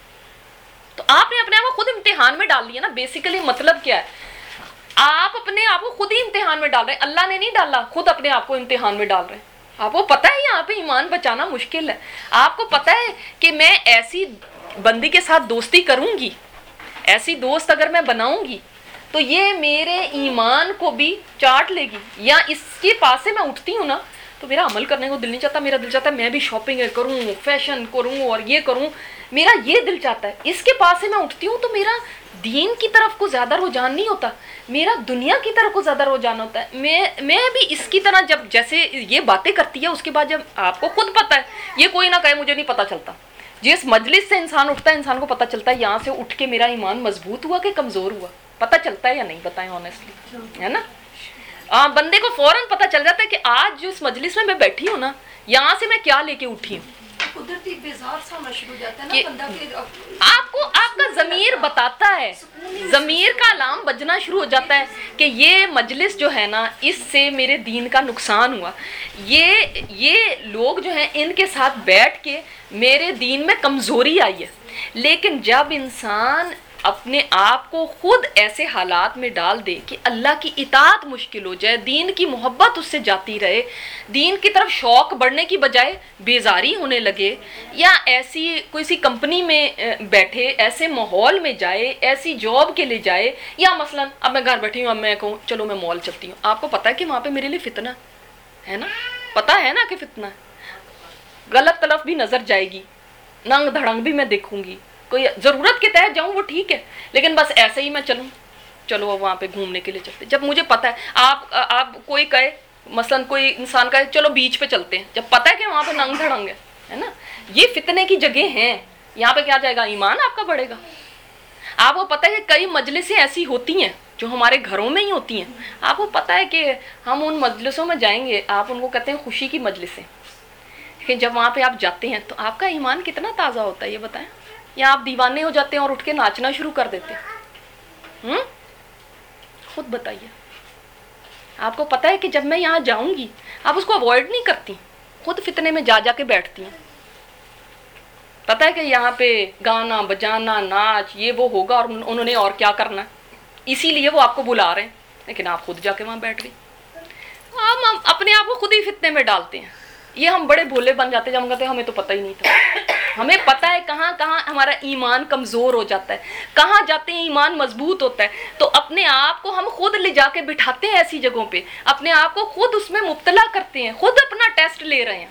تو آپ نے اپنے آپ کو خود امتحان میں ڈال لیا نا. بیسیکلی مطلب کیا ہے؟ آپ اپنے آپ کو خود ہی امتحان میں ڈال رہے ہیں، اللہ نے نہیں ڈالا، خود اپنے آپ کو امتحان میں ڈال رہے ہیں. آپ کو پتہ ہے یہاں پہ ایمان بچانا مشکل ہے. آپ کو پتہ ہے کہ میں ایسی بندی کے ساتھ دوستی کروں گی، ایسی دوست اگر میں بناؤں گی تو یہ میرے ایمان کو بھی چاٹ لے گی. یا اس کے پاس سے میں اٹھتی ہوں نا تو میرا عمل کرنے کو دل نہیں چاہتا، میرا دل چاہتا ہے میں بھی شاپنگ کروں، فیشن کروں اور یہ کروں، میرا یہ دل چاہتا ہے. اس کے پاس سے میں اٹھتی ہوں تو میرا دین کی طرف کو زیادہ رجحان نہیں ہوتا، میرا دنیا کی طرف کو زیادہ رجحان ہوتا ہے. میں بھی اس کی طرح جب جیسے یہ باتیں کرتی ہے، اس کے بعد جب آپ کو خود پتہ ہے، یہ کوئی نہ کہے مجھے نہیں پتہ چلتا، جس مجلس سے انسان اٹھتا ہے انسان کو پتہ چلتا ہے یہاں سے اٹھ کے میرا ایمان مضبوط ہوا کہ کمزور ہوا. پتہ چلتا ہے یا نہیں؟ بتائیں آنیسٹلی، ہے نا. بندے کو فوراً پتہ چل جاتا ہے کہ آج جو اس مجلس میں بیٹھی ہوں نا، یہاں سے میں کیا لے کے اٹھی ہوں. قدرتی بیزار سا شروع ہو جاتا ہے نا بندہ کہ آپ کو آپ کا ضمیر بتاتا ہے، ضمیر کا الارم بجنا شروع ہو جاتا ہے کہ یہ مجلس جو ہے نا اس سے میرے دین کا نقصان ہوا، یہ لوگ جو ہیں ان کے ساتھ بیٹھ کے میرے دین میں کمزوری آئی ہے. لیکن جب انسان اپنے آپ کو خود ایسے حالات میں ڈال دے کہ اللہ کی اطاعت مشکل ہو جائے، دین کی محبت اس سے جاتی رہے، دین کی طرف شوق بڑھنے کی بجائے بیزاری ہونے لگے، یا ایسی کوئی سی کمپنی میں بیٹھے، ایسے ماحول میں جائے، ایسی جاب کے لیے جائے، یا مثلا اب میں گھر بیٹھی ہوں، اب میں کہوں چلو میں مال چلتی ہوں. آپ کو پتہ ہے کہ وہاں پہ میرے لیے فتنہ ہے نا، پتہ ہے نا کہ فتنہ ہے، غلط طرف بھی نظر جائے گی، ننگ دھڑنگ بھی میں دیکھوں گی، کوئی ضرورت کے تحت جاؤں وہ ٹھیک ہے، لیکن بس ایسے ہی میں چلوں چلو وہاں پہ گھومنے کے لیے چلتے. جب مجھے پتہ ہے آپ کوئی کہے مثلا کوئی انسان کہے چلو بیچ پہ چلتے ہیں، جب پتہ ہے کہ وہاں پہ ننگ دھڑنگ ہے نا، یہ فتنے کی جگہ ہیں. یہاں پہ کیا جائے گا؟ ایمان آپ کا بڑھے گا. آپ کو پتہ ہے کہ کئی مجلسیں ایسی ہوتی ہیں جو ہمارے گھروں میں ہی ہوتی ہیں. آپ کو پتہ ہے کہ ہم ان مجلسوں میں جائیں گے، آپ ان کو کہتے ہیں خوشی کی مجلسیں، کہ جب وہاں پہ آپ جاتے ہیں تو آپ کا ایمان کتنا تازہ ہوتا ہے یہ بتائیں. یا آپ دیوانے ہو جاتے ہیں اور اٹھ کے ناچنا شروع کر دیتے ہیں. خود بتائیے. آپ کو پتہ ہے کہ جب میں یہاں جاؤں گی آپ اس کو اوائڈ نہیں کرتی، خود فتنے میں جا کے بیٹھتی ہیں. پتہ ہے کہ یہاں پہ گانا بجانا ناچ یہ وہ ہوگا اور انہوں نے اور کیا کرنا ہے، اسی لیے وہ آپ کو بلا رہے ہیں، لیکن آپ خود جا کے وہاں بیٹھ گئی. ہم اپنے آپ کو خود ہی فتنے میں ڈالتے ہیں. یہ ہم بڑے بھولے بن جاتے ہیں جب ہم کہتے ہیں ہمیں تو پتہ ہی نہیں تھا. ہمیں پتہ ہے کہاں ہمارا ایمان کمزور ہو جاتا ہے، کہاں جاتے ہیں ایمان مضبوط ہوتا ہے. تو اپنے آپ کو ہم خود لے جا کے بٹھاتے ہیں ایسی جگہوں پہ، اپنے آپ کو خود اس میں مبتلا کرتے ہیں، خود اپنا ٹیسٹ لے رہے ہیں.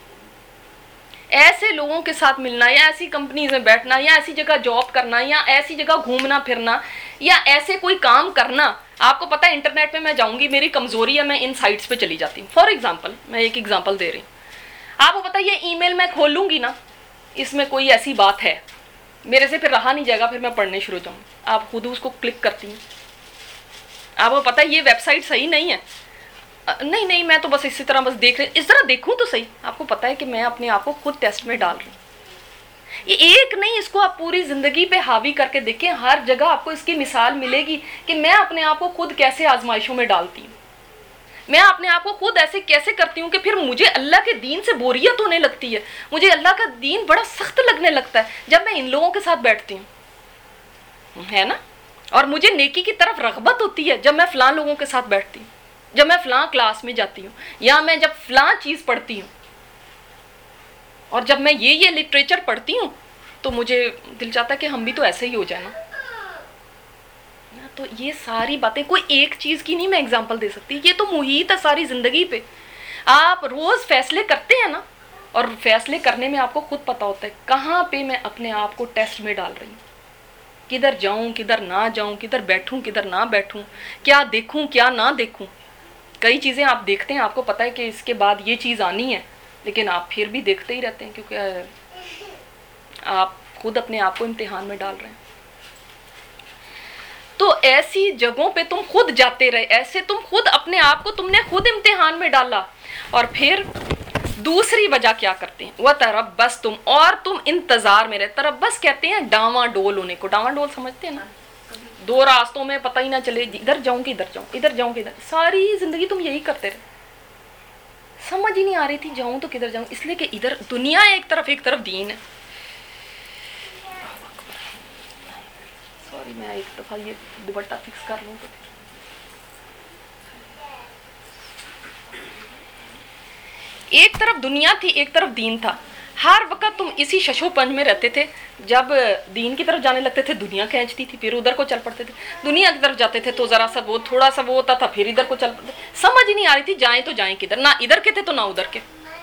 ایسے لوگوں کے ساتھ ملنا، یا ایسی کمپنیز میں بیٹھنا، یا ایسی جگہ جاب کرنا، یا ایسی جگہ گھومنا پھرنا، یا ایسے کوئی کام کرنا. آپ کو پتہ ہے انٹرنیٹ پہ میں جاؤں گی، میری کمزوری ہے، میں ان سائٹس پہ چلی جاتی ہوں. فار ایگزامپل میں ایک ایگزامپل دے رہی ہوں. آپ کو پتہ ہے یہ ای میل میں کھولوں گی نا، اس میں کوئی ایسی بات ہے میرے سے پھر رہا نہیں جائے گا، پھر میں پڑھنے شروع ہو جاؤں. آپ خود اس کو کلک کرتی ہیں. آپ کو پتہ ہے یہ ویب سائٹ صحیح نہیں ہے، نہیں میں تو بس اسی طرح بس دیکھ رہی، اس طرح دیکھوں تو صحیح. آپ کو پتہ ہے کہ میں اپنے آپ کو خود ٹیسٹ میں ڈال رہی ہوں. یہ ایک نہیں، اس کو آپ پوری زندگی پہ حاوی کر کے دیکھیں، ہر جگہ آپ کو اس کی مثال ملے گی کہ میں اپنے آپ کو خود کیسے آزمائشوں میں ڈالتی ہوں. میں اپنے آپ کو خود ایسے کیسے کرتی ہوں کہ پھر مجھے اللہ کے دین سے بوریت ہونے لگتی ہے، مجھے اللہ کا دین بڑا سخت لگنے لگتا ہے جب میں ان لوگوں کے ساتھ بیٹھتی ہوں، ہے نا. اور مجھے نیکی کی طرف رغبت ہوتی ہے جب میں فلاں لوگوں کے ساتھ بیٹھتی ہوں، جب میں فلاں کلاس میں جاتی ہوں، یا میں جب فلاں چیز پڑھتی ہوں، اور جب میں یہ لٹریچر پڑھتی ہوں تو مجھے دل چاہتا ہے کہ ہم بھی تو ایسے ہی ہو جائیں نا. تو یہ ساری باتیں کوئی ایک چیز کی نہیں میں اگزامپل دے سکتی، یہ تو محیط ہے ساری زندگی پہ. آپ روز فیصلے کرتے ہیں نا، اور فیصلے کرنے میں آپ کو خود پتہ ہوتا ہے کہاں پہ میں اپنے آپ کو ٹیسٹ میں ڈال رہی ہوں، کدھر جاؤں کدھر نہ جاؤں، کدھر بیٹھوں کدھر نہ بیٹھوں، کیا دیکھوں کیا نہ دیکھوں. کئی چیزیں آپ دیکھتے ہیں، آپ کو پتہ ہے کہ اس کے بعد یہ چیز آنی ہے، لیکن آپ پھر بھی دیکھتے ہی رہتے ہیں کیونکہ آپ خود اپنے آپ کو امتحان میں ڈال رہے ہیں. تو ایسی جگہوں پہ تم خود جاتے رہے، ایسے تم خود اپنے آپ کو تم نے خود امتحان میں ڈالا. اور پھر دوسری وجہ کیا کرتے ہیں، وَتَرَبَّصْتُمْ، اور تم انتظار میں رہے. تربس کہتے ہیں ڈاواں ڈول ہونے کو. ڈاواں ڈول سمجھتے ہیں نا، دو راستوں میں پتہ ہی نہ چلے ادھر جاؤں کہ ادھر جاؤں، ادھر جاؤں کہ ادھر، ساری زندگی تم یہی کرتے رہے، سمجھ ہی نہیں آ رہی تھی جاؤں تو کدھر جاؤں، اس لیے کہ ادھر دنیا ایک طرف دین ہے. سوری میں ایک دفعہ یہ دوپٹہ فکس کر لوں تو ایک طرف دنیا تھی ایک طرف دین تھا. ہر وقت تم اسی ششو پنج میں رہتے تھے. جب دین کی طرف جانے لگتے تھے دنیا کھینچتی تھی، پھر ادھر کو چل پڑتے تھے. دنیا کی طرف جاتے تھے تو ذرا سا وہ تھوڑا سا وہ ہوتا تھا، پھر ادھر کو چل پڑتے. سمجھ ہی نہیں آ رہی تھی جائیں تو جائیں کدھر، نہ ادھر کے تھے تو نہ ادھر کے.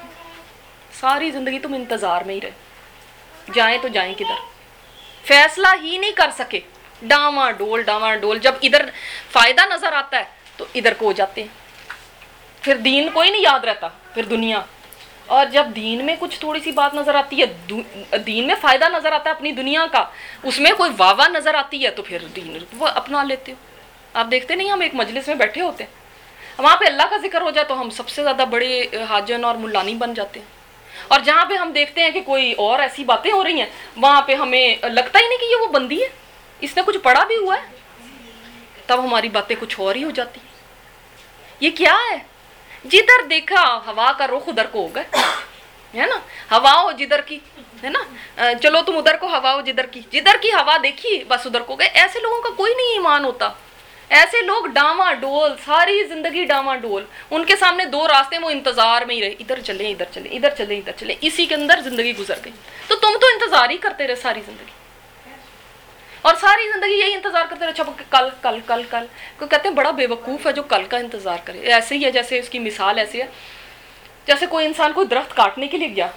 ساری زندگی تم انتظار میں ہی رہے، جائیں تو جائیں کدھر، فیصلہ ہی نہیں کر سکے. ڈاواں ڈول. جب ادھر فائدہ نظر آتا ہے تو ادھر کو ہو جاتے ہیں، پھر دین کوئی نہیں یاد رہتا، پھر دنیا. اور جب دین میں کچھ تھوڑی سی بات نظر آتی ہے، دین میں فائدہ نظر آتا ہے اپنی دنیا کا، اس میں کوئی واہ نظر آتی ہے تو پھر دین وہ اپنا لیتے ہو. آپ دیکھتے نہیں ہم ایک مجلس میں بیٹھے ہوتے ہیں، وہاں پہ اللہ کا ذکر ہو جائے تو ہم سب سے زیادہ بڑے حاجن اور ملانی بن جاتے ہیں. اور جہاں پہ ہم دیکھتے ہیں کہ کوئی اور ایسی باتیں ہو رہی ہیں وہاں پہ ہمیں لگتا ہی نہیں کہ یہ وہ بندی ہے، اس نے کچھ پڑھا بھی ہوا ہے، تب ہماری باتیں کچھ اور ہی ہو جاتی. یہ کیا ہے؟ جدھر دیکھا ہوا کا رخ ادھر کو ہوگا، ہے نا، ہوا ہو جدھر کی، ہے نا، چلو تم ادھر کو، ہوا ہو جدھر کی ہوا دیکھی بس ادھر کو گئے. ایسے لوگوں کا کوئی نہیں ایمان ہوتا. ایسے لوگ ڈاواں ڈول، ساری زندگی ڈاواں ڈول. ان کے سامنے دو راستے، وہ انتظار میں ہی رہے، ادھر چلیں ادھر چلیں، ادھر چلیں ادھر چلیں، اسی کے اندر زندگی گزر گئی. تو تم تو انتظار ہی کرتے رہے ساری زندگی، اور ساری زندگی یہی انتظار کرتے رہے. اچھا کل کل کل کل، کوئی کہتے ہیں بڑا بے وقوف ہے جو کل کا انتظار کرے. ایسے ہی ہے جیسے اس کی مثال ایسی ہے جیسے کوئی انسان کوئی درخت کاٹنے کے لیے گیا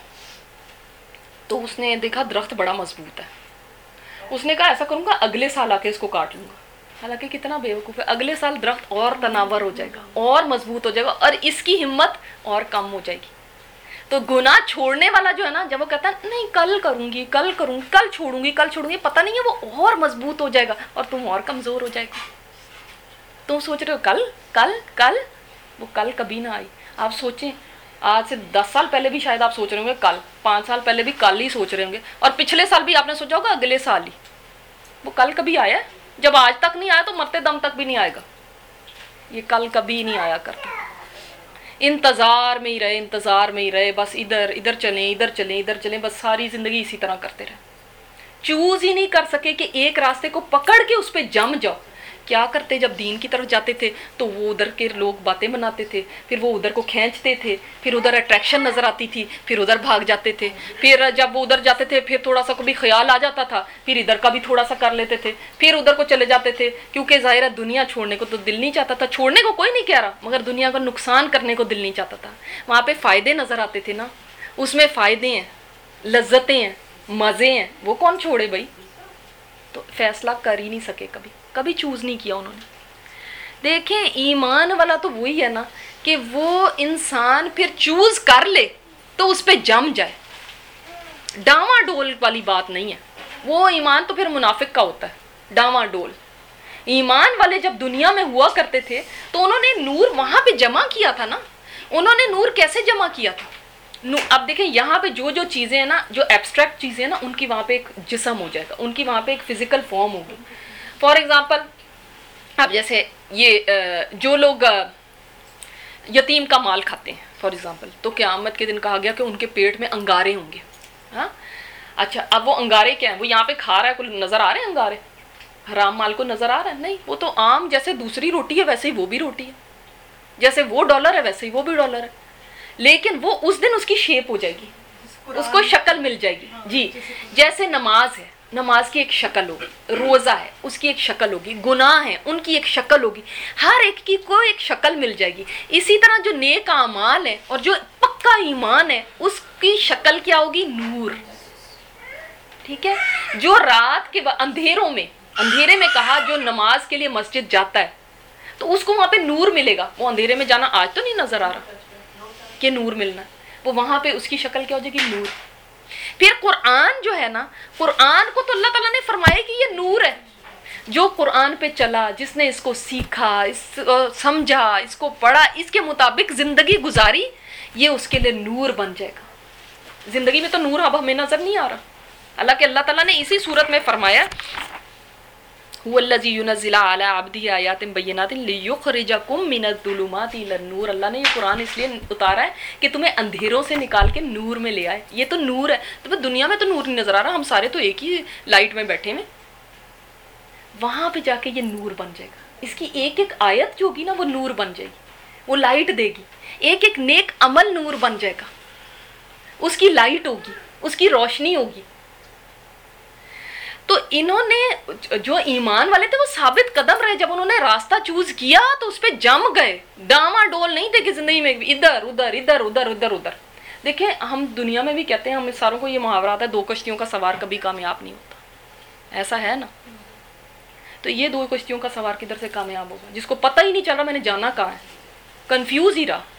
تو اس نے دیکھا درخت بڑا مضبوط ہے، اس نے کہا ایسا کروں گا اگلے سال آ کے اس کو کاٹ لوں گا. حالانکہ کتنا بے وقوف ہے، اگلے سال درخت اور تناور ہو جائے گا اور مضبوط ہو جائے گا اور اس کی ہمت اور کم ہو جائے گی. تو گناہ چھوڑنے والا جو ہے نا، جب وہ کہتا ہے نہیں کل کروں گی کل چھوڑوں گی پتہ نہیں ہے وہ اور مضبوط ہو جائے گا اور تم اور کمزور ہو جائے گا. تم سوچ رہے ہو کل کل کل، وہ کل کبھی نہ آئی. آپ سوچیں آج سے 10 سال پہلے بھی شاید آپ سوچ رہے ہوں گے کل، 5 سال پہلے بھی کل ہی سوچ رہے ہوں گے، اور پچھلے سال بھی آپ نے سوچا ہوگا اگلے سال ہی. وہ کل کبھی آیا ہے؟ جب آج تک نہیں آیا تو مرتے دم تک بھی نہیں آئے گا. یہ کل کبھی نہیں آیا کرتا. انتظار میں ہی رہے، بس ادھر چلیں، بس ساری زندگی اسی طرح کرتے رہے. چوز ہی نہیں کر سکے کہ ایک راستے کو پکڑ کے اس پہ جم جاؤ. کیا کرتے جب دین کی طرف جاتے تھے تو وہ ادھر کے لوگ باتیں بناتے تھے، پھر وہ ادھر کو کھینچتے تھے، پھر ادھر اٹریکشن نظر آتی تھی، پھر ادھر بھاگ جاتے تھے. پھر جب وہ ادھر جاتے تھے پھر تھوڑا سا کبھی خیال آ جاتا تھا، پھر ادھر کا بھی تھوڑا سا کر لیتے تھے، پھر ادھر کو چلے جاتے تھے. کیونکہ ظاہر ہے دنیا چھوڑنے کو تو دل نہیں چاہتا تھا، چھوڑنے کو کوئی نہیں کہہ رہا، مگر دنیا کا نقصان کرنے کو دل نہیں چاہتا تھا. وہاں پہ فائدے نظر آتے تھے نا، اس میں فائدے ہیں، لذتیں ہیں، مزے ہیں، وہ کون چھوڑے بھائی. تو فیصلہ کر ہی نہیں سکے، کبھی چوز نہیں کیا انہوں نے. دیکھیں ایمان والا تو وہی ہے نا کہ وہ انسان پھر چوز کر لے تو اس پہ جم جائے. ڈاواں ڈول والی بات نہیں ہے، وہ ایمان تو پھر منافق کا ہوتا ہے، ڈاواں ڈول. ایمان والے جب دنیا میں ہوا کرتے تھے تو انہوں نے نور وہاں پہ جمع کیا تھا نا. انہوں نے نور کیسے جمع کیا تھا؟ اب دیکھیں یہاں پہ جو چیزیں ہیں نا، جو ایبسٹریکٹ چیزیں ہیں نا، ان کی وہاں پہ ایک جسم ہو جائے گا، ان کی وہاں پہ ایک فزیکل فارم ہوگی. فار ایگزامپل اب جیسے یہ جو لوگ یتیم کا مال کھاتے ہیں فار ایگزامپل، تو قیامت کے دن کہا گیا کہ ان کے پیٹ میں انگارے ہوں گے. ہاں اچھا، اب وہ انگارے کیا ہیں؟ وہ یہاں پہ کھا رہا ہے، کوئی نظر آ رہے ہیں انگارے؟ حرام مال کو نظر آ رہا ہے؟ نہیں، وہ تو عام جیسے دوسری روٹی ہے ویسے ہی وہ بھی روٹی ہے، جیسے وہ ڈالر ہے ویسے ہی وہ بھی ڈالر ہے. لیکن وہ اس دن اس کی شیپ ہو جائے گی، اس کو شکل مل جائے گی. جی جیسے نماز ہے، نماز کی ایک شکل ہوگی، روزہ ہے اس کی ایک شکل ہوگی، گناہ ہیں ان کی ایک شکل ہوگی، ہر ایک کی کوئی ایک شکل مل جائے گی. اسی طرح جو نیک اعمال ہے اور جو پکا ایمان ہے اس کی شکل کیا ہوگی؟ نور. ٹھیک ہے، جو رات کے اندھیرے میں کہا جو نماز کے لیے مسجد جاتا ہے تو اس کو وہاں پہ نور ملے گا. وہ اندھیرے میں جانا آج تو نہیں نظر آ رہا کہ نور ملنا، وہ وہاں پہ اس کی شکل کیا ہو جائے گی؟ نور. پھر قرآن جو ہے نا، قرآن کو تو اللہ تعالیٰ نے فرمایا کہ یہ نور ہے. جو قرآن پہ چلا، جس نے اس کو سیکھا، اس سمجھا، اس کو پڑھا، اس کے مطابق زندگی گزاری، یہ اس کے لیے نور بن جائے گا. زندگی میں تو نور اب ہمیں نظر نہیں آ رہا، حالانکہ اللہ تعالیٰ نے اسی صورت میں فرمایا هو الذی ينزل علی عبده آیات بینات لیخرجکم من الظلمات الی النور. اللہ نے یہ قرآن اس لیے اتارا ہے کہ تمہیں اندھیروں سے نکال کے نور میں لے آئے. یہ تو نور ہے. تمہیں دنیا میں تو نور نہیں نظر آ رہا, ہم سارے تو ایک ہی لائٹ میں بیٹھے ہیں. وہاں پہ جا کے یہ نور بن جائے گا. اس کی ایک ایک آیت جو ہوگی نا وہ نور بن جائے گی, وہ لائٹ دے گی. ایک ایک نیک عمل نور بن جائے گا, اس کی لائٹ ہوگی, اس کی روشنی ہوگی. تو انہوں نے جو ایمان والے تھے وہ ثابت قدم رہے. جب انہوں نے راستہ چوز کیا تو اس پہ جم گئے, ڈاما ڈول نہیں تھے کہ زندگی میں ادھر ادھر ادھر ادھر ادھر ادھر. دیکھیں ہم دنیا میں بھی کہتے ہیں, ہم ساروں کو یہ محاورہ آتا ہے, 2 کشتیوں کا سوار کبھی کامیاب نہیں ہوتا. ایسا ہے نا. تو یہ 2 کشتیوں کا سوار کدھر سے کامیاب ہوگا, جس کو پتہ ہی نہیں چل رہا میں نے جانا کہاں ہے, کنفیوز ہی رہا.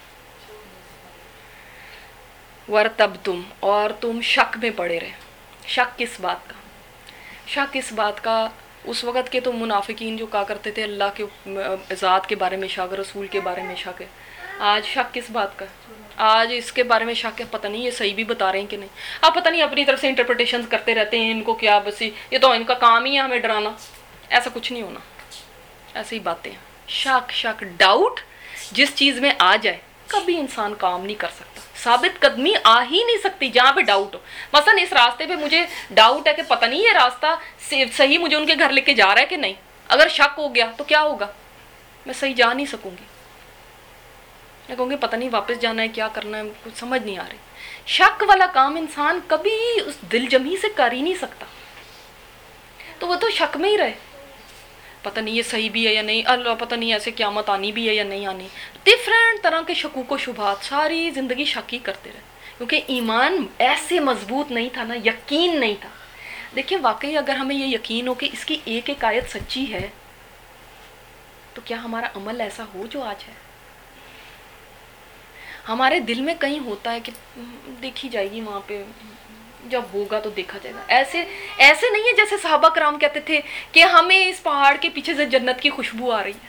ورتبتم, اور تم شک میں پڑے رہے. شک کس بات کا؟ شک اس بات کا, اس وقت کے تو منافقین جو کہا کرتے تھے اللہ کے ذات کے بارے میں شک, رسول کے بارے میں شک ہے. آج شک کس بات کا؟ آج اس کے بارے میں شک ہے, پتہ نہیں یہ صحیح بھی بتا رہے ہیں کہ نہیں. آپ پتہ نہیں اپنی طرف سے انٹرپریٹیشنز کرتے رہتے ہیں, ان کو کیا بس یہ تو ان کا کام ہی ہے ہمیں ڈرانا. ایسا کچھ نہیں ہونا, ایسی ہی باتیں ہیں. شک شک ڈاؤٹ جس چیز میں آ جائے کبھی انسان کام نہیں کر سکتا. ثابت قدمی آ ہی نہیں سکتی جہاں پہ ڈاؤٹ ہو. مثلا اس راستے پہ مجھے ڈاؤٹ ہے کہ پتہ نہیں یہ راستہ صحیح مجھے ان کے گھر لے کے جا رہا ہے کہ نہیں. اگر شک ہو گیا تو کیا ہوگا, میں صحیح جا نہیں سکوں گی. میں کہوں گی پتہ نہیں واپس جانا ہے, کیا کرنا ہے, کچھ سمجھ نہیں آ رہی. شک والا کام انسان کبھی اس دل جمی سے کر ہی نہیں سکتا. تو وہ تو شک میں ہی رہے, پتہ نہیں یہ صحیح بھی ہے یا نہیں, اللہ پتہ نہیں ایسے قیامت آنی بھی ہے یا نہیں آنی. ڈفرینٹ طرح کے شکوک و شبہات, ساری زندگی شک ہی کرتے رہے, کیونکہ ایمان ایسے مضبوط نہیں تھا نا, یقین نہیں تھا. دیکھیں واقعی اگر ہمیں یہ یقین ہو کہ اس کی ایک ایک آیت سچی ہے, تو کیا ہمارا عمل ایسا ہو جو آج ہے؟ ہمارے دل میں کہیں ہوتا ہے کہ دیکھی جائے گی وہاں پہ, جب ہوگا تو دیکھا جائے گا. ایسے نہیں ہے جیسے صحابہ کرام کہتے تھے کہ ہمیں اس پہاڑ کے پیچھے سے جنت کی خوشبو آ رہی ہے.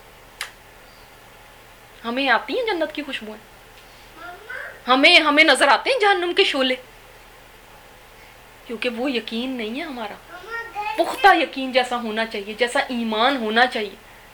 ہمیں آتی ہیں جنت کی خوشبوئیں, ہمیں نظر آتے ہیں جہنم کے شعلے, کیونکہ وہ یقین نہیں ہے ہمارا, پختہ یقین جیسا ہونا چاہیے, جیسا ایمان ہونا چاہیے.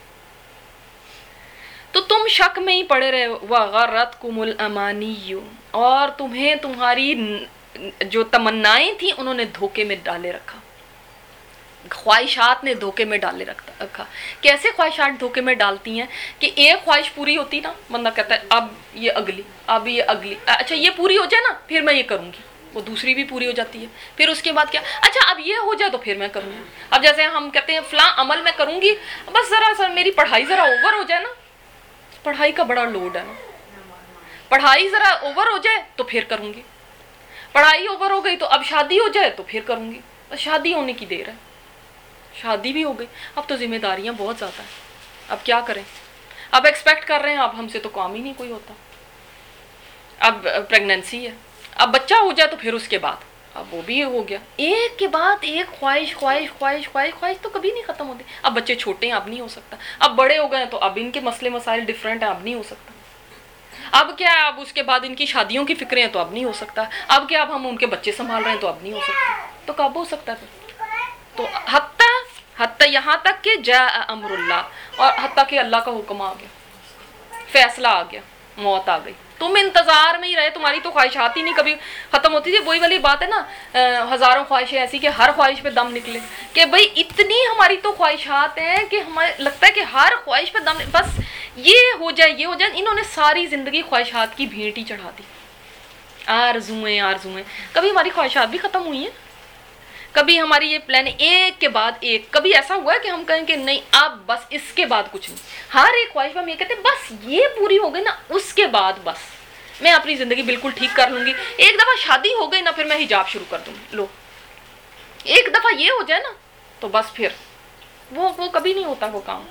تو تم شک میں ہی پڑے رہے. وَغَرَّتْكُمُ الْأَمَانِيُّ, اور تمہیں تمہاری جو تمنائیں تھیں انہوں نے دھوکے میں ڈالے رکھا, خواہشات نے دھوکے میں ڈالے رکھا. کیسے خواہشات دھوکے میں ڈالتی ہیں کہ ایک خواہش پوری ہوتی نا, بندہ کہتا ہے اب یہ اگلی, اب یہ اگلی, اچھا یہ پوری ہو جائے نا پھر میں یہ کروں گی, وہ دوسری بھی پوری ہو جاتی ہے. پھر اس کے بعد کیا, اچھا اب یہ ہو جائے تو پھر میں کروں گی. اب جیسے ہم کہتے ہیں فلاں عمل میں کروں گی, بس ذرا میری پڑھائی ذرا اوور ہو جائے نا, پڑھائی کا بڑا لوڈ ہے نا, پڑھائی ذرا اوور ہو جائے تو پھر کروں گی. پڑھائی اوور ہو گئی تو اب شادی ہو جائے تو پھر کروں گی. بس شادی ہونے کی دیر ہے, شادی بھی ہو گئی, اب تو ذمہ داریاں بہت زیادہ ہیں, اب کیا کریں. اب ایکسپیکٹ کر رہے ہیں, اب ہم سے تو کام ہی نہیں کوئی ہوتا. اب پریگننسی ہے, اب بچہ ہو جائے تو پھر اس کے بعد اب وہ بھی ہو گیا. ایک کے بعد ایک خواہش خواہش خواہش خواہش خواہش تو کبھی نہیں ختم ہوتی. اب بچے چھوٹے ہیں, اب نہیں ہو سکتا. اب بڑے ہو گئے ہیں تو اب ان کے مسئلے مسائل ڈفرینٹ ہیں, اب نہیں ہو سکتا. اب کیا ہے, اب اس کے بعد ان کی شادیوں کی فکریں ہیں تو اب نہیں ہو سکتا. اب کیا, اب ہم ان کے بچے سنبھال رہے ہیں تو اب نہیں ہو سکتا. تو کب ہو سکتا ہے؟ تو حتیٰ یہاں تک کہ جاء امر اللہ, اور حتیٰ کہ اللہ کا حکم آ گیا, فیصلہ آ گیا, موت آ گئی. تم انتظار میں ہی رہے, تمہاری تو خواہشات ہی نہیں کبھی ختم ہوتی تھی. وہی والی بات ہے نا, ہزاروں خواہشیں ایسی کہ ہر خواہش پہ دم نکلے, کہ بھئی اتنی ہماری تو خواہشات ہیں کہ ہمیں لگتا ہے کہ ہر خواہش پہ دم, بس یہ ہو جائے یہ ہو جائے. انہوں نے ساری زندگی خواہشات کی بھیٹ ہی چڑھا دی, آرزویں آرزویں. کبھی ہماری خواہشات بھی ختم ہوئی ہیں, کبھی ہماری یہ پلان ایک کے بعد ایک, کبھی ایسا ہوا ہے کہ ہم کہیں کہ نہیں اب بس اس کے بعد کچھ نہیں. ہر ایک خواہش میں ہم یہ کہتے ہیں بس یہ پوری ہو گئی نا, اس کے بعد بس میں اپنی زندگی بالکل ٹھیک کر لوں گی. ایک دفعہ شادی ہو گئی نا پھر میں حجاب شروع کر دوں گی. لو ایک دفعہ یہ ہو جائے نا تو بس پھر وہ کبھی نہیں ہوتا وہ کام.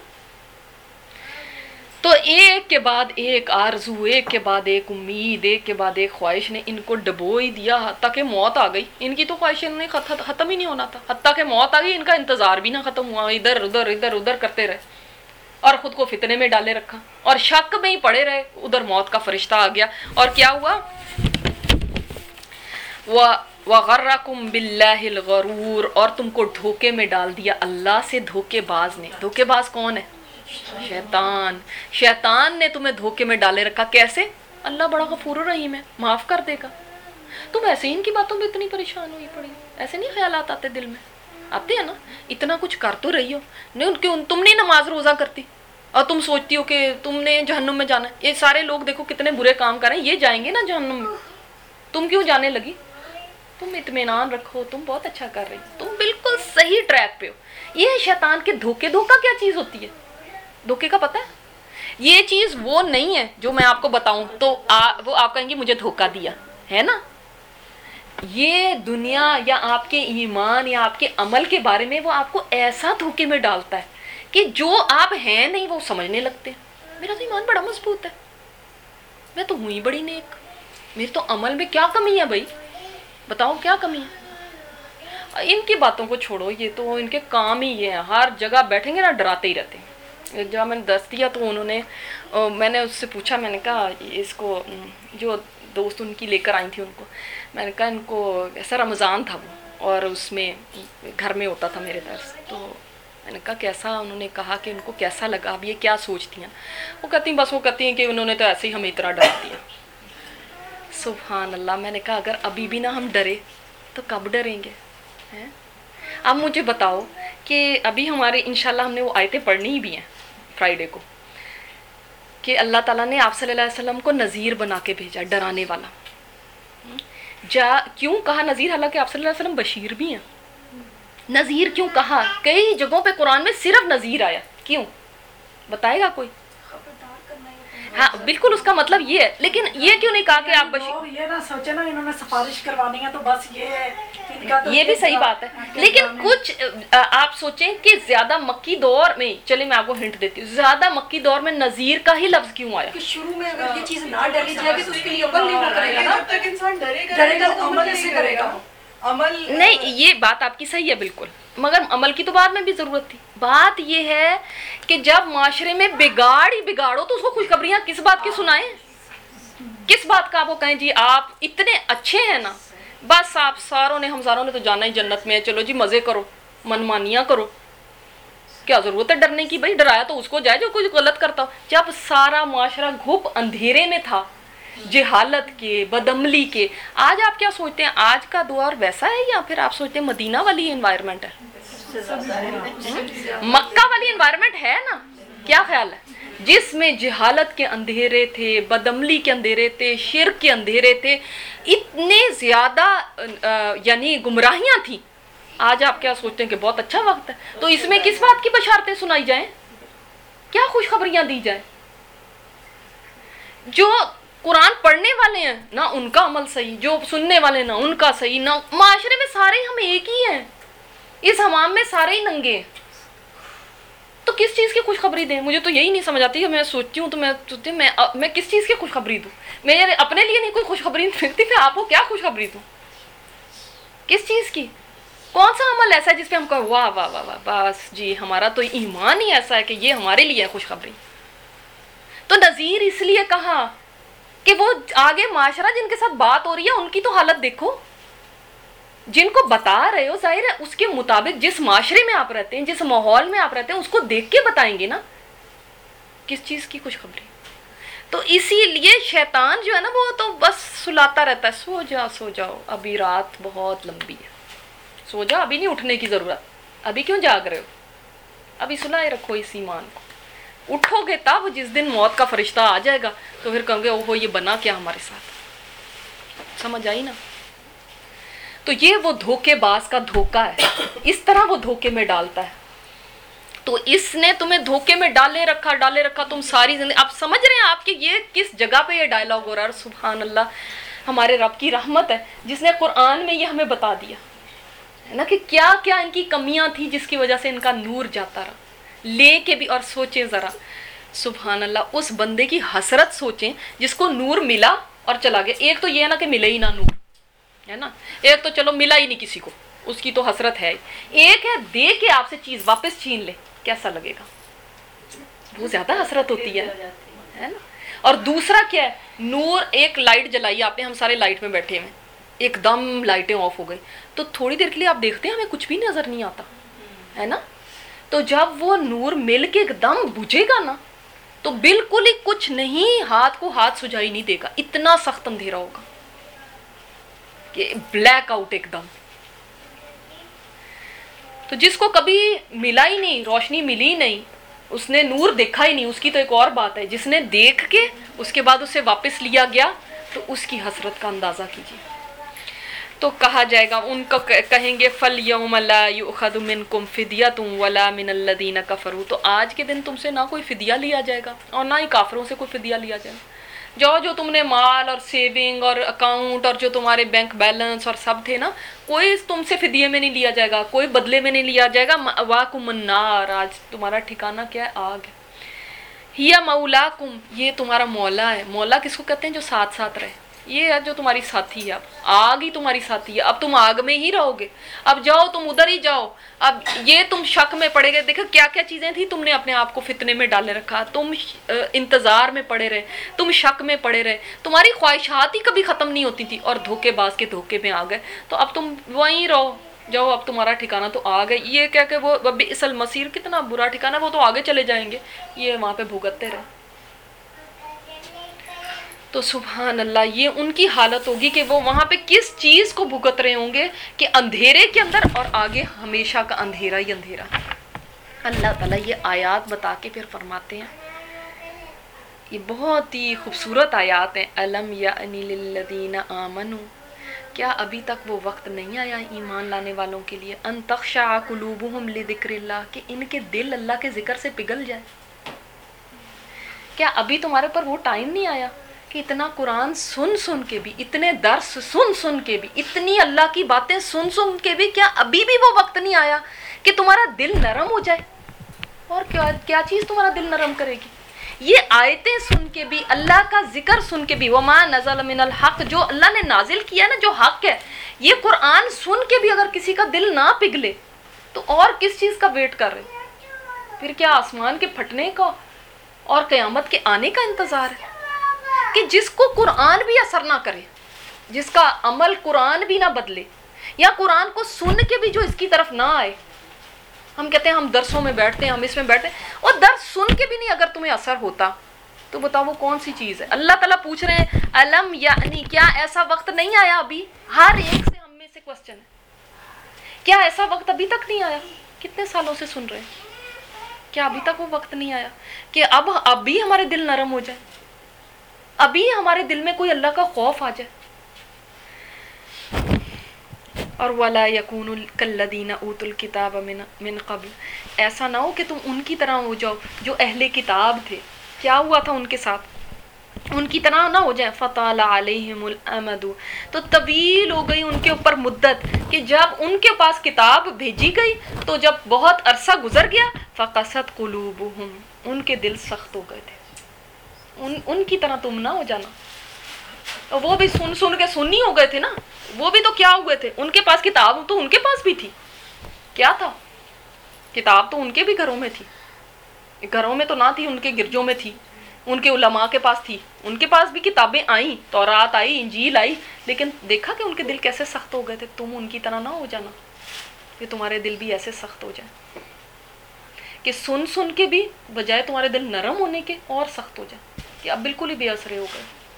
تو ایک کے بعد ایک آرزو, ایک کے بعد ایک امید, ایک کے بعد ایک خواہش نے ان کو ڈبو ہی دیا, حتیٰ کہ موت آ گئی. ان کی تو خواہشیں انہوں نے ختم ہی نہیں ہونا تھا, حتیٰ کہ موت آ گئی, ان کا انتظار بھی نہ ختم ہوا, ادھر ادھر ادھر ادھر کرتے رہے اور خود کو فتنے میں ڈالے رکھا اور شک میں ہی پڑے رہے. ادھر موت کا فرشتہ آ گیا اور کیا ہوا, وغرکم باللہ الغرور، اور تم کو دھوکے میں ڈال دیا اللہ سے دھوکے باز نے. دھوکے باز کون ہے؟ شیطان. شیطان نے تمہیں دھوکے میں ڈالے رکھا. کیسے؟ اللہ بڑا غفور الرحیم ہے، معاف کر دے گا. تم ایسے ہی ان کی باتوں میں اتنی پریشان ہوئی پڑی، ایسے نہیں خیالات آتے دل میں؟ آتے ہیں نا. اتنا کچھ کر تو رہی ہو، نہیں تم نہیں نماز روزہ کرتی اور تم سوچتی ہو کہ تم نے جہنم میں جانا ہے. یہ سارے لوگ دیکھو کتنے برے کام کر رہے ہیں، یہ جائیں گے نا جہنم میں، تم کیوں جانے لگی؟ تم اطمینان رکھو، تم بہت اچھا کر رہی ہو، تم بالکل صحیح ٹریک پہ ہو. یہ ہے شیطان کے دھوکے. دھوکا کیا چیز ہوتی ہے؟ دھوکے کا پتہ ہے؟ یہ چیز وہ نہیں ہے جو میں آپ کو بتاؤں تو وہ آپ کہیں گے مجھے دھوکا دیا ہے نا. یہ دنیا یا آپ کے ایمان یا آپ کے عمل کے بارے میں وہ آپ کو ایسا دھوکے میں ڈالتا ہے کہ جو آپ ہیں نہیں وہ سمجھنے لگتے ہیں. میرا تو ایمان بڑا مضبوط ہے، میں تو ہوں ہی بڑی نیک، میرے تو عمل میں کیا کمی ہے بھائی، بتاؤ کیا کمی ہے؟ ان کی باتوں کو چھوڑو، یہ تو ان کے کام ہی یہ ہیں، ہر جگہ بیٹھیں گے نا ڈراتے ہی رہتے ہیں. جب میں نے دس دیا تو انہوں نے، میں نے اس سے پوچھا، میں نے کہا اس کو، جو دوست ان کی لے کر آئی تھی ان کو، میں نے کہا ان کو ایسا رمضان تھا وہ، اور اس میں گھر میں ہوتا تھا میرے درس، تو میں نے کہا کیسا، انہوں نے کہا کہ ان کو کیسا لگا، اب یہ کیا سوچتی ہیں؟ وہ کہتی ہیں بس وہ کہتی ہیں کہ انہوں نے تو ایسے ہی ہمیں اتنا ڈر دیا. سبحان اللہ. میں نے کہا اگر ابھی بھی نہ ہم ڈرے تو کب ڈریں گے؟ اب مجھے بتاؤ کہ ابھی ہمارے انشاءاللہ ہم نے وہ آیتیں پڑھنی ہی بھی ہیں فرائیڈے کو، کہ اللہ تعالیٰ نے آپ صلی اللہ علیہ وسلم کو نذیر بنا کے بھیجا، ڈرانے والا. کیوں کہا نذیر، حالانکہ آپ صلی اللہ علیہ وسلم بشیر بھی ہیں؟ نذیر کیوں کہا؟ کئی جگہوں پہ قرآن میں صرف نذیر آیا، کیوں بتائے گا کوئی؟ ہاں بالکل، اس کا مطلب یہ ہے، لیکن یہ کیوں نہیں کہا کہ آپ بشیر؟ یہ نہ سوچے نا انہوں نے سفارش کروانی ہے تو بس یہ بھی صحیح بات ہے، لیکن کچھ آپ سوچیں کہ زیادہ مکی دور میں، چلے میں آپ کو ہنٹ دیتی ہوں، زیادہ مکی دور میں نذیر کا ہی لفظ کیوں آیا؟ کہ شروع میں اگر یہ چیز نہ ڈری جائے گی تو اس کے لیے عمل نہیں کرے گا نا. جب تک انسان ڈرے گا تو عمل کیسے کرے گا؟ عمل نہیں، یہ بات آپ کی صحیح ہے بالکل، مگر عمل کی تو بعد میں بھی ضرورت تھی. بات یہ ہے کہ جب معاشرے میں بگاڑ ہی بگاڑو تو اس کو خوشخبریاں کس بات کی سنائیں؟ کس بات کا آپ کو کہیں جی آپ اتنے اچھے ہیں نا، بس آپ ساروں نے، ہم ساروں نے تو جانا ہی جنت میں ہے، چلو جی مزے کرو، منمانیاں کرو. کیا ضرورت ہے ڈرنے کی بھائی؟ ڈرایا تو اس کو جائے جو کچھ غلط کرتا ہو. جب سارا معاشرہ گھپ اندھیرے میں تھا، جہالت کے، بدعملی کے. آج آپ کیا سوچتے ہیں؟ آج کا دور ویسا ہے یا پھر آپ سوچتے ہیں مدینہ والی انوائرمنٹ ہے، مکہ والی انوائرمنٹ ہے نا؟ کیا خیال ہے؟ جس میں جہالت کے اندھیرے تھے، بدعملی کے اندھیرے تھے، شرک کے اندھیرے تھے، اتنے زیادہ یعنی گمراہیاں تھیں. آج آپ کیا سوچتے ہیں کہ بہت اچھا وقت ہے، تو اس میں کس بات کی بشارتیں سنائی جائیں؟ کیا خوشخبریاں دی جائیں؟ جو قرآن پڑھنے والے ہیں نہ ان کا عمل صحیح، جو سننے والے نہ ان کا صحیح، نہ معاشرے میں سارے ہم ایک ہی ہیں، اس حمام میں سارے ہی ننگے ہیں. تو کس چیز کی خوشخبری دیں؟ مجھے تو یہی نہیں سمجھ آتی. میں سوچتی ہوں تو میں سوچتی ہوں میں کس چیز کی خوشخبری دوں؟ میرے اپنے لیے نہیں کوئی خوشخبری ملتی، میں آپ کو کیا خوشخبری دوں؟ کس چیز کی؟ کون سا عمل ایسا ہے جس پہ ہم کہیں واہ واہ واہ واہ، بس جی ہمارا تو ایمان ہی ایسا ہے کہ یہ ہمارے لیے ہے خوشخبری. تو نذیر اس لیے کہا کہ وہ آگے معاشرہ جن کے ساتھ بات ہو رہی ہے ان کی تو حالت دیکھو، جن کو بتا رہے ہو ظاہر ہے اس کے مطابق جس معاشرے میں آپ رہتے ہیں، جس ماحول میں آپ رہتے ہیں، اس کو دیکھ کے بتائیں گے نا کس چیز کی خوشخبری. تو اسی لیے شیطان جو ہے نا وہ تو بس سلاتا رہتا ہے، سو جاؤ ابھی رات بہت لمبی ہے، سو جاؤ ابھی نہیں اٹھنے کی ضرورت، ابھی کیوں جاگ رہے ہو، ابھی سلائے رکھو اس ایمان کو. اٹھو گے تب جس دن موت کا فرشتہ آ جائے گا تو پھر کہیں گے اوہو یہ بنا کیا ہمارے ساتھ. سمجھ آئی نا؟ تو یہ وہ دھوکے باز کا دھوکا ہے، اس طرح وہ دھوکے میں ڈالتا ہے. تو اس نے تمہیں دھوکے میں ڈالے رکھا تم ساری زندگی. آپ سمجھ رہے ہیں آپ کہ یہ کس جگہ پہ یہ ڈائلاگ ہو رہا ہے؟ سبحان اللہ، ہمارے رب کی رحمت ہے جس نے قرآن میں یہ ہمیں بتا دیا ہے نا کہ کیا کیا ان کی کمیاں تھیں جس کی وجہ سے ان کا نور جاتا رہا. لے کے بھی، اور سوچیں ذرا سبحان اللہ اس بندے کی حسرت سوچیں جس کو نور ملا اور چلا گیا. ایک تو یہ ہے نا کہ ملے ہی نہ نور، ہے نا، ایک تو چلو ملا ہی نہیں کسی کو، اس کی تو حسرت ہے. ایک ہے دے کے آپ سے چیز واپس چھین لے، کیسا لگے گا؟ وہ زیادہ حسرت ہوتی ہے نا. اور دوسرا کیا ہے؟ نور، ایک لائٹ جلائی آپ نے، ہم سارے لائٹ میں بیٹھے ہوئے، ایک دم لائٹیں آف ہو گئی. تو تھوڑی دیر کے لیے آپ دیکھتے ہیں ہمیں کچھ بھی نظر نہیں آتا ہے نا. تو جب وہ نور مل کے ایک دم بجھے گا نا تو بالکل ہی کچھ نہیں، ہاتھ کو ہاتھ سجائی نہیں دے گا، اتنا سخت اندھیرا ہوگا کہ بلیک آؤٹ ایک دم. تو جس کو کبھی ملا ہی نہیں، روشنی ملی ہی نہیں، اس نے نور دیکھا ہی نہیں، اس کی تو ایک اور بات ہے. جس نے دیکھ کے اس کے بعد اسے واپس لیا گیا تو اس کی حسرت کا اندازہ کیجیے. تو کہا جائے گا، ان کو کہیں گے فَالْيَوْمَ لَا يُؤْخَذُ مِنْكُمْ فِدْيَةٌ وَلَا مِنَ الَّذِينَ كَفَرُوا. تو آج کے دن تم سے نہ کوئی فدیہ لیا جائے گا اور نہ ہی کافروں سے کوئی فدیہ لیا جائے گا. جو تم نے مال اور سیونگ اور اکاؤنٹ اور جو تمہارے بینک بیلنس اور سب تھے نا، کوئی تم سے فدیے میں نہیں لیا جائے گا، کوئی بدلے میں نہیں لیا جائے گا. مَأْوَاكُمُ النَّارُ. آج تمہارا ٹھکانہ کیا ہے؟ آگ ہے. ہِیَ مَوْلَاكُمْ. یہ تمہارا مولا ہے. مولا کس کو کہتے ہیں؟ جو ساتھ ساتھ رہے. یہ ہے جو تمہاری ساتھی ہے. اب آگ ہی تمہاری ساتھی ہے. اب تم آگ میں ہی رہو گے. اب جاؤ تم ادھر ہی جاؤ. اب یہ تم شک میں پڑے گئے. دیکھو کیا کیا چیزیں تھیں تم نے اپنے آپ کو فتنے میں ڈالے رکھا. تم انتظار میں پڑے رہے، تم شک میں پڑے رہے، تمہاری خواہشات ہی کبھی ختم نہیں ہوتی تھی اور دھوکے باز کے دھوکے میں آ گئے. تو اب تم وہیں رہو. جاؤ اب تمہارا ٹھکانہ تو آ گئے. یہ کیا کہ وہ بئس المصیر، کتنا برا ٹھکانہ، وہ تو آگے چلے جائیں گے، یہ وہاں پہ بھگتتے رہے. تو سبحان اللہ، یہ ان کی حالت ہوگی کہ وہ وہاں پہ کس چیز کو بھگت رہے ہوں گے کہ اندھیرے کے اندر، اور آگے ہمیشہ کا اندھیرا ہی اندھیرا. اللہ تعالیٰ یہ آیات بتا کے پھر فرماتے ہیں، یہ بہت ہی خوبصورت آیات ہیں. الم یعنی للذین آمنوا. کیا ابھی تک وہ وقت نہیں آیا ایمان لانے والوں کے لیے؟ ان تخشع قلوبہم لذکر اللہ، کہ ان کے دل اللہ کے ذکر سے پگھل جائے. کیا ابھی تمہارے پر وہ ٹائم نہیں آیا کہ اتنا قرآن سن سن کے بھی، اتنے درس سن سن کے بھی، اتنی اللہ کی باتیں سن سن کے بھی، کیا ابھی بھی وہ وقت نہیں آیا کہ تمہارا دل نرم ہو جائے؟ اور کیا چیز تمہارا دل نرم کرے گی؟ یہ آیتیں سن کے بھی، اللہ کا ذکر سن کے بھی، وما نزل من الحق، جو اللہ نے نازل کیا نا، جو حق ہے، یہ قرآن سن کے بھی اگر کسی کا دل نہ پگھلے تو اور کس چیز کا ویٹ کر رہے؟ پھر کیا آسمان کے پھٹنے کا اور قیامت کے آنے کا انتظار ہے؟ کہ جس کو قرآن بھی اثر نہ کرے، جس کا عمل قرآن بھی نہ بدلے، یا قرآن کو سن کے بھی جو اس کی طرف نہ آئے. ہم کہتے ہیں ہم درسوں میں بیٹھتے ہیں، ہم اس میں بیٹھتے ہیں، اور درس سن کے بھی نہیں اگر تمہیں اثر ہوتا تو بتاؤ وہ کون سی چیز ہے؟ اللہ تعالیٰ پوچھ رہے ہیں علم یعنی، کیا ایسا وقت نہیں آیا ابھی؟ ہر ایک سے ہم میں سے کوسچن ہے، کیا ایسا وقت ابھی تک نہیں آیا؟ کتنے سالوں سے سن رہے ہیں، کیا ابھی تک وہ وقت نہیں آیا کہ اب بھی ہمارے دل نرم ہو جائے، ابھی ہمارے دل میں کوئی اللہ کا خوف آ جائے؟ اور وَلَا يَكُونُ كَالَّذِينَ أُوتُوا الْكِتَابَ مِنْ قَبْلُ. ایسا نہ ہو کہ تم ان کی طرح ہو جاؤ جو اہل کتاب تھے. کیا ہوا تھا ان کے ساتھ؟ ان کی طرح نہ ہو جائیں. فَطَالَ عَلَيْهِمُ الْأَمَدُ. تو طویل ہو گئی ان کے اوپر مدت، کہ جب ان کے پاس کتاب بھیجی گئی تو جب بہت عرصہ گزر گیا، فَقَسَتْ قُلُوبُهُمْ. ان کے دل سخت ہو گئے تھے. ان کی طرح تم نہ ہو جانا. وہ بھی سن سن کے سنی ہو گئے تھے نا، وہ بھی تو کیا ہوئے تھے، ان کے پاس کتاب تو ان کے پاس بھی تھی. کیا تھا؟ کتاب تو ان کے بھی گھروں میں تھی. گھروں میں تو نہ تھی، ان کے گرجوں میں تھی، ان کے علماء کے پاس تھی. ان کے پاس بھی کتابیں آئیں، تورات آئی، انجیل آئی، لیکن دیکھا کہ ان کے دل کیسے سخت ہو گئے تھے. تم ان کی طرح نہ ہو جانا کہ تمہارے دل بھی ایسے سخت ہو جائیں کہ سن سن کے بھی بجائے تمہارے دل نرم ہونے کے اور سخت ہو جائیں کہ اب بالکل ہی بے اثرے ہو گئے.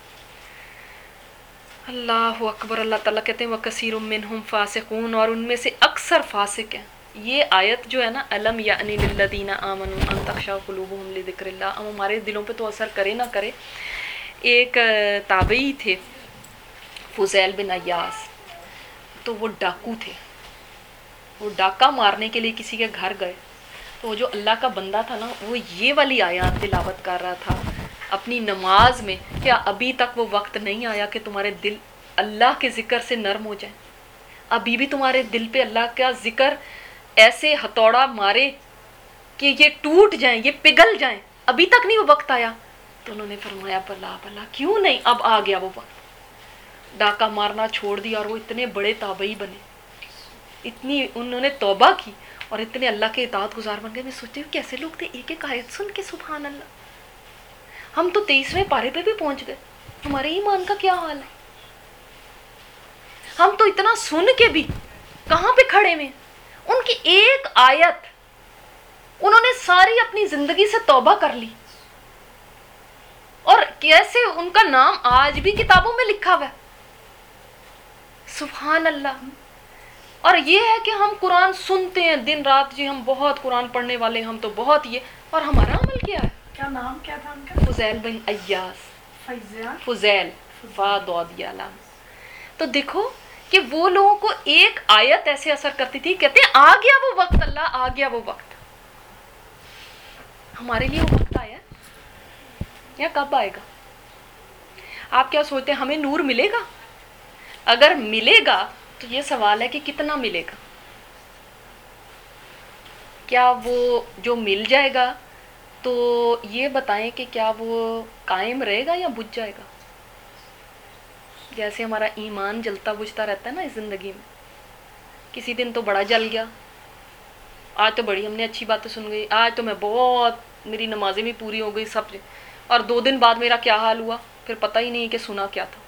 اللہ اکبر. اللہ تعالیٰ کہتے ہیں وَكَثِيرٌ مِّنْهُمْ فَاسِقُونَ. اور ان میں سے اکثر فاسق ہیں. یہ آیت جو ہے نا، الم یعنی للذین آمنوا ان تخشع قلوبہم لذکر اللہ، اب ہمارے دلوں پہ تو اثر کرے نہ کرے. ایک تابعی تھے فضیل بن عیاض، تو وہ ڈاکو تھے. وہ ڈاکہ مارنے کے لیے کسی کے گھر گئے، تو وہ جو اللہ کا بندہ تھا نا، وہ یہ والی آیات تلاوت کر رہا تھا اپنی نماز میں. کیا ابھی تک وہ وقت نہیں آیا کہ تمہارے دل اللہ کے ذکر سے نرم ہو جائیں؟ ابھی بھی تمہارے دل پہ اللہ کا ذکر ایسے ہتھوڑا مارے کہ یہ ٹوٹ جائیں، یہ پگھل جائیں؟ ابھی تک نہیں وہ وقت آیا؟ تو انہوں نے فرمایا بلا بلا، کیوں نہیں، اب آ گیا وہ وقت. ڈاکہ مارنا چھوڑ دیا اور وہ اتنے بڑے تابعی بنے. اتنی انہوں نے توبہ کی اور اتنے اللہ کے اطاعت گزار بن گئے. میں سوچتی ہوں کیسے لوگ تھے، ایک ایک آیت سن کے سبحان اللہ. ہم تو 23ویں پارے پہ بھی پہنچ گئے. ہمارے ایمان کا کیا حال ہے؟ ہم تو اتنا سن کے بھی کہاں پہ کھڑے ہوئے. ان کی ایک آیت انہوں نے ساری اپنی زندگی سے توبہ کر لی, اور کیسے ان کا نام آج بھی کتابوں میں لکھا ہوا ہے. سبحان اللہ. اور یہ ہے کہ ہم قرآن سنتے ہیں دن رات, جی ہم بہت قرآن پڑھنے والے, ہم تو بہت یہ, اور ہمارا عمل کیا ہے؟ کیا نام کیا تھا ان کا؟ فضیل بن ایاس. فیضان. فضیل فا. تو دیکھو کہ وہ لوگوں کو ایک آیت ایسے اثر کرتی تھی, کہتے ہیں آ گیا وہ وقت, اللہ آ گیا وہ وقت. ہمارے لیے وہ وقت آیا یا کب آئے گا؟ آپ کیا سوچتے ہیں ہمیں نور ملے گا؟ اگر ملے گا تو یہ سوال ہے کہ کتنا ملے گا. کیا وہ جو مل جائے گا تو یہ بتائیں کہ کیا وہ قائم رہے گا یا بجھ جائے گا؟ جیسے ہمارا ایمان جلتا بجھتا رہتا ہے نا اس زندگی میں. کسی دن تو بڑا جل گیا, آج تو بڑی ہم نے اچھی باتیں سن گئی, آج تو میں بہت میری نمازیں بھی پوری ہو گئی سب, اور 2 دن بعد میرا کیا حال ہوا پھر پتہ ہی نہیں کہ سنا کیا تھا.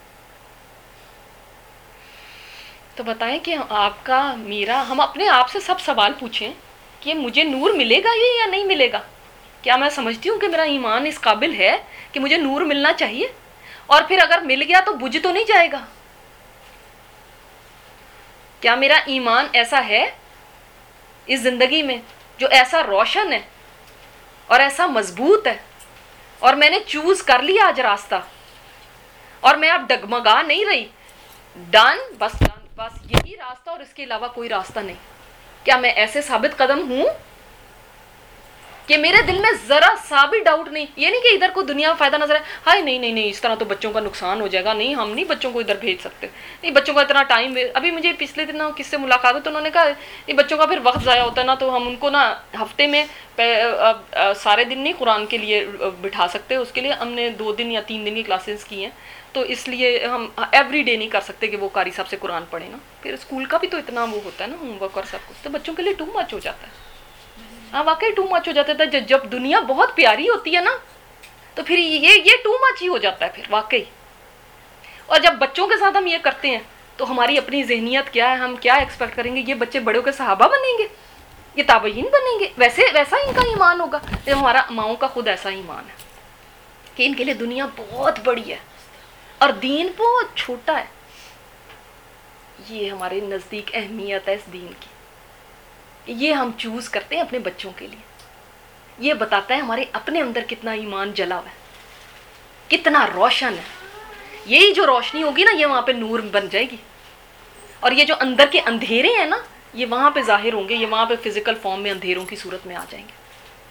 تو بتائیں کہ آپ کا میرا, ہم اپنے آپ سے سب سوال پوچھیں کہ مجھے نور ملے گا یہ یا نہیں ملے گا؟ کیا میں سمجھتی ہوں کہ میرا ایمان اس قابل ہے کہ مجھے نور ملنا چاہیے؟ اور پھر اگر مل گیا تو بجھ تو نہیں جائے گا؟ کیا میرا ایمان ایسا ہے اس زندگی میں جو ایسا روشن ہے اور ایسا مضبوط ہے, اور میں نے چوز کر لیا آج راستہ, اور میں اب ڈگمگا نہیں رہی, ڈن, بس یہی راستہ اور اس کے علاوہ کوئی راستہ نہیں. کیا میں ایسے ثابت قدم ہوں کہ میرے دل میں ذرا سا بھی ڈاؤٹ نہیں؟ یہ نہیں کہ ادھر کو دنیا میں فائدہ نظر ہے, ہائے نہیں اس طرح تو بچوں کا نقصان ہو جائے گا, نہیں ہم نہیں بچوں کو ادھر بھیج سکتے, نہیں بچوں کا اتنا ٹائم. ابھی مجھے پچھلے دن کس سے ملاقات ہوئی تو انہوں نے کہا یہ بچوں کا پھر وقت ضائع ہوتا ہے نا, تو ہم ان کو نا ہفتے میں سارے دن نہیں قرآن کے لیے بٹھا سکتے, اس کے لیے ہم نے 2 دن یا 3 دن کی کلاسز کی ہیں, تو اس لیے ہم ایوری ڈے نہیں کر سکتے کہ وہ قاری صاحب سے قرآن پڑھیں نا. پھر اسکول کا بھی تو اتنا وہ ہوتا ہے نا, ہوم ورک اور سب کچھ, تو بچوں کے لیے ٹو مچ ہو جاتا ہے. ہاں واقعی ٹو مچ ہو جاتا ہے. جب دنیا بہت پیاری ہوتی ہے نا تو پھر یہ ٹو مچ ہی ہو جاتا ہے پھر واقعی. اور جب بچوں کے ساتھ ہم یہ کرتے ہیں تو ہماری اپنی ذہنیت کیا ہے, ہم کیا ایکسپیکٹ کریں گے, یہ بچے بڑوں کے صحابہ بنیں گے, یہ تابعین بنیں گے, ویسا ان کا ایمان ہوگا. جب ہمارا ماؤں کا خود ایسا ایمان ہے کہ ان کے لیے دنیا بہت بڑی ہے اور دین بہت چھوٹا ہے. یہ ہمارے نزدیک اہمیت ہے اس دین کی, یہ ہم چوز کرتے ہیں اپنے بچوں کے لیے. یہ بتاتا ہے ہمارے اپنے اندر کتنا ایمان جلا ہوا ہے, کتنا روشن ہے. یہی جو روشنی ہوگی نا یہ وہاں پہ نور بن جائے گی, اور یہ جو اندر کے اندھیرے ہیں نا یہ وہاں پہ ظاہر ہوں گے, یہ وہاں پہ فزیکل فارم میں اندھیروں کی صورت میں آ جائیں گے.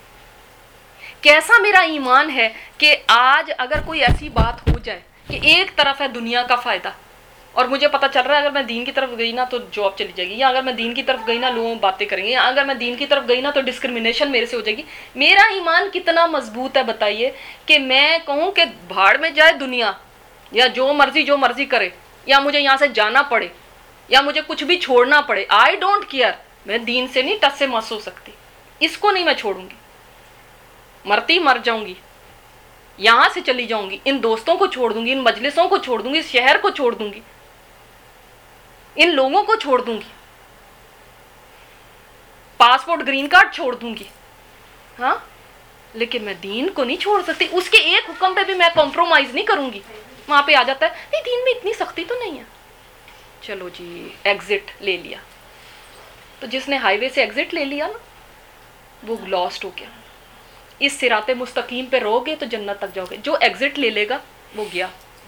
کیسا میرا ایمان ہے کہ آج اگر کوئی ایسی بات ہو جائے کہ ایک طرف ہے دنیا کا فائدہ, اور مجھے پتہ چل رہا ہے اگر میں دین کی طرف گئی نا تو جاب چلی جائے گی, یا اگر میں دین کی طرف گئی نا لوگ باتیں کریں گے, یا اگر میں دین کی طرف گئی نا تو ڈسکرمنیشن میرے سے ہو جائے گی. میرا ایمان کتنا مضبوط ہے بتائیے کہ میں کہوں کہ بھاڑ میں جائے دنیا, یا جو مرضی کرے, یا مجھے یہاں سے جانا پڑے, یا مجھے کچھ بھی چھوڑنا پڑے, آئی ڈونٹ کیئر, میں دین سے نہیں ٹس سے مس ہو سکتی. اس کو نہیں میں چھوڑوں گی, مرتی مر جاؤں گی, یہاں سے چلی جاؤں گی, ان دوستوں کو چھوڑ دوں گی, ان مجلسوں کو چھوڑ دوں گی, اس شہر کو چھوڑ دوں گی, ان لوگوں کو چھوڑ دوں گی, پاسپورٹ گرین کارڈ چھوڑ دوں گی, ہاں, لیکن میں دین کو نہیں چھوڑ سکتی. اس کے ایک حکم پہ بھی میں کمپرومائز نہیں کروں گی. وہاں پہ آ جاتا ہے نہیں دین میں اتنی سختی تو نہیں ہے, چلو جی ایگزٹ لے لیا, تو جس نے ہائی وے سے ایگزٹ لے لیا نا وہ لاسٹ ہو گیا. اس صراط مستقیم پہ رہو گے تو جنت تک جاؤ گے, جو ایگزٹ لے لے گا وہ گیا.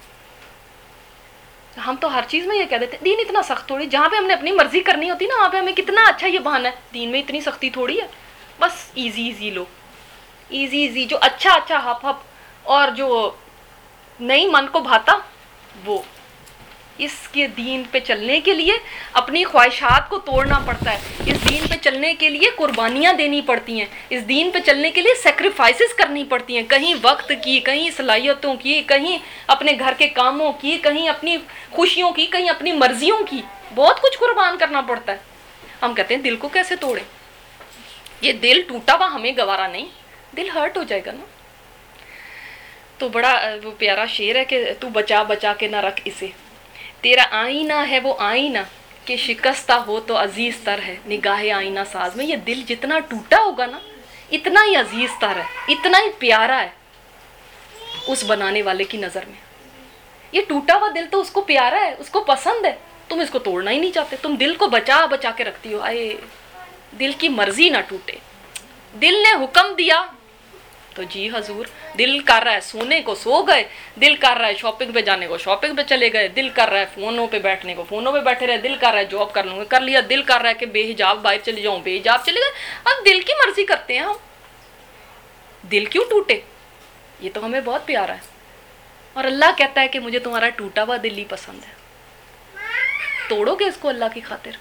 ہم تو ہر چیز میں یہ کہہ دیتے دین اتنا سخت تھوڑی, جہاں پہ ہم نے اپنی مرضی کرنی ہوتی نا وہاں پہ ہمیں کتنا اچھا یہ بہانہ ہے, دین میں اتنی سختی تھوڑی ہے, بس ایزی لو, ایزی جو اچھا ہپ اور جو نہیں من کو بھاتا وہ. اس کے دین پہ چلنے کے لیے اپنی خواہشات کو توڑنا پڑتا ہے, اس دین پہ چلنے کے لیے قربانیاں دینی پڑتی ہیں, اس دین پہ چلنے کے لیے سیکریفائسز کرنی پڑتی ہیں, کہیں وقت کی, کہیں صلاحیتوں کی, کہیں اپنے گھر کے کاموں کی, کہیں اپنی خوشیوں کی, کہیں اپنی مرضیوں کی, بہت کچھ قربان کرنا پڑتا ہے. ہم کہتے ہیں دل کو کیسے توڑیں, یہ دل ٹوٹا ہوا ہمیں گوارا نہیں, دل ہرٹ ہو جائے گا نا. تو بڑا وہ پیارا شعر ہے کہ تو بچا کے نہ رکھ اسے, تیرا آئینہ ہے وہ آئینہ کہ شکستہ ہو تو عزیز تر ہے نگاہ آئینہ ساز میں. یہ دل جتنا ٹوٹا ہوگا نا اتنا ہی عزیز تر ہے, اتنا ہی پیارا ہے اس بنانے والے کی نظر میں. یہ ٹوٹا ہوا دل تو اس کو پیارا ہے, اس کو پسند ہے, تم اس کو توڑنا ہی نہیں چاہتے. تم دل کو بچا بچا کے رکھتی ہو. آئے دل کی مرضی نہ ٹوٹے. دل نے حکم دیا تو جی حضور, دل کر رہا ہے سونے کو سو گئے, دل کر رہا ہے شاپنگ پہ جانے کو شاپنگ پہ چلے گئے, دل کر رہا ہے فونوں پہ بیٹھنے کو فونوں پہ بیٹھے رہے, دل کر رہا ہے جاب کر لوں گے کر لیا, دل کر رہا ہے کہ بے حجاب باہر چلے جاؤں بے حجاب چلے گئے. اب دل کی مرضی کرتے ہیں ہم. دل کیوں ٹوٹے؟ یہ تو ہمیں بہت پیارا ہے. اور اللہ کہتا ہے کہ مجھے تمہارا ٹوٹا ہوا دل ہی پسند ہے. توڑو گے اس کو اللہ کی خاطر؟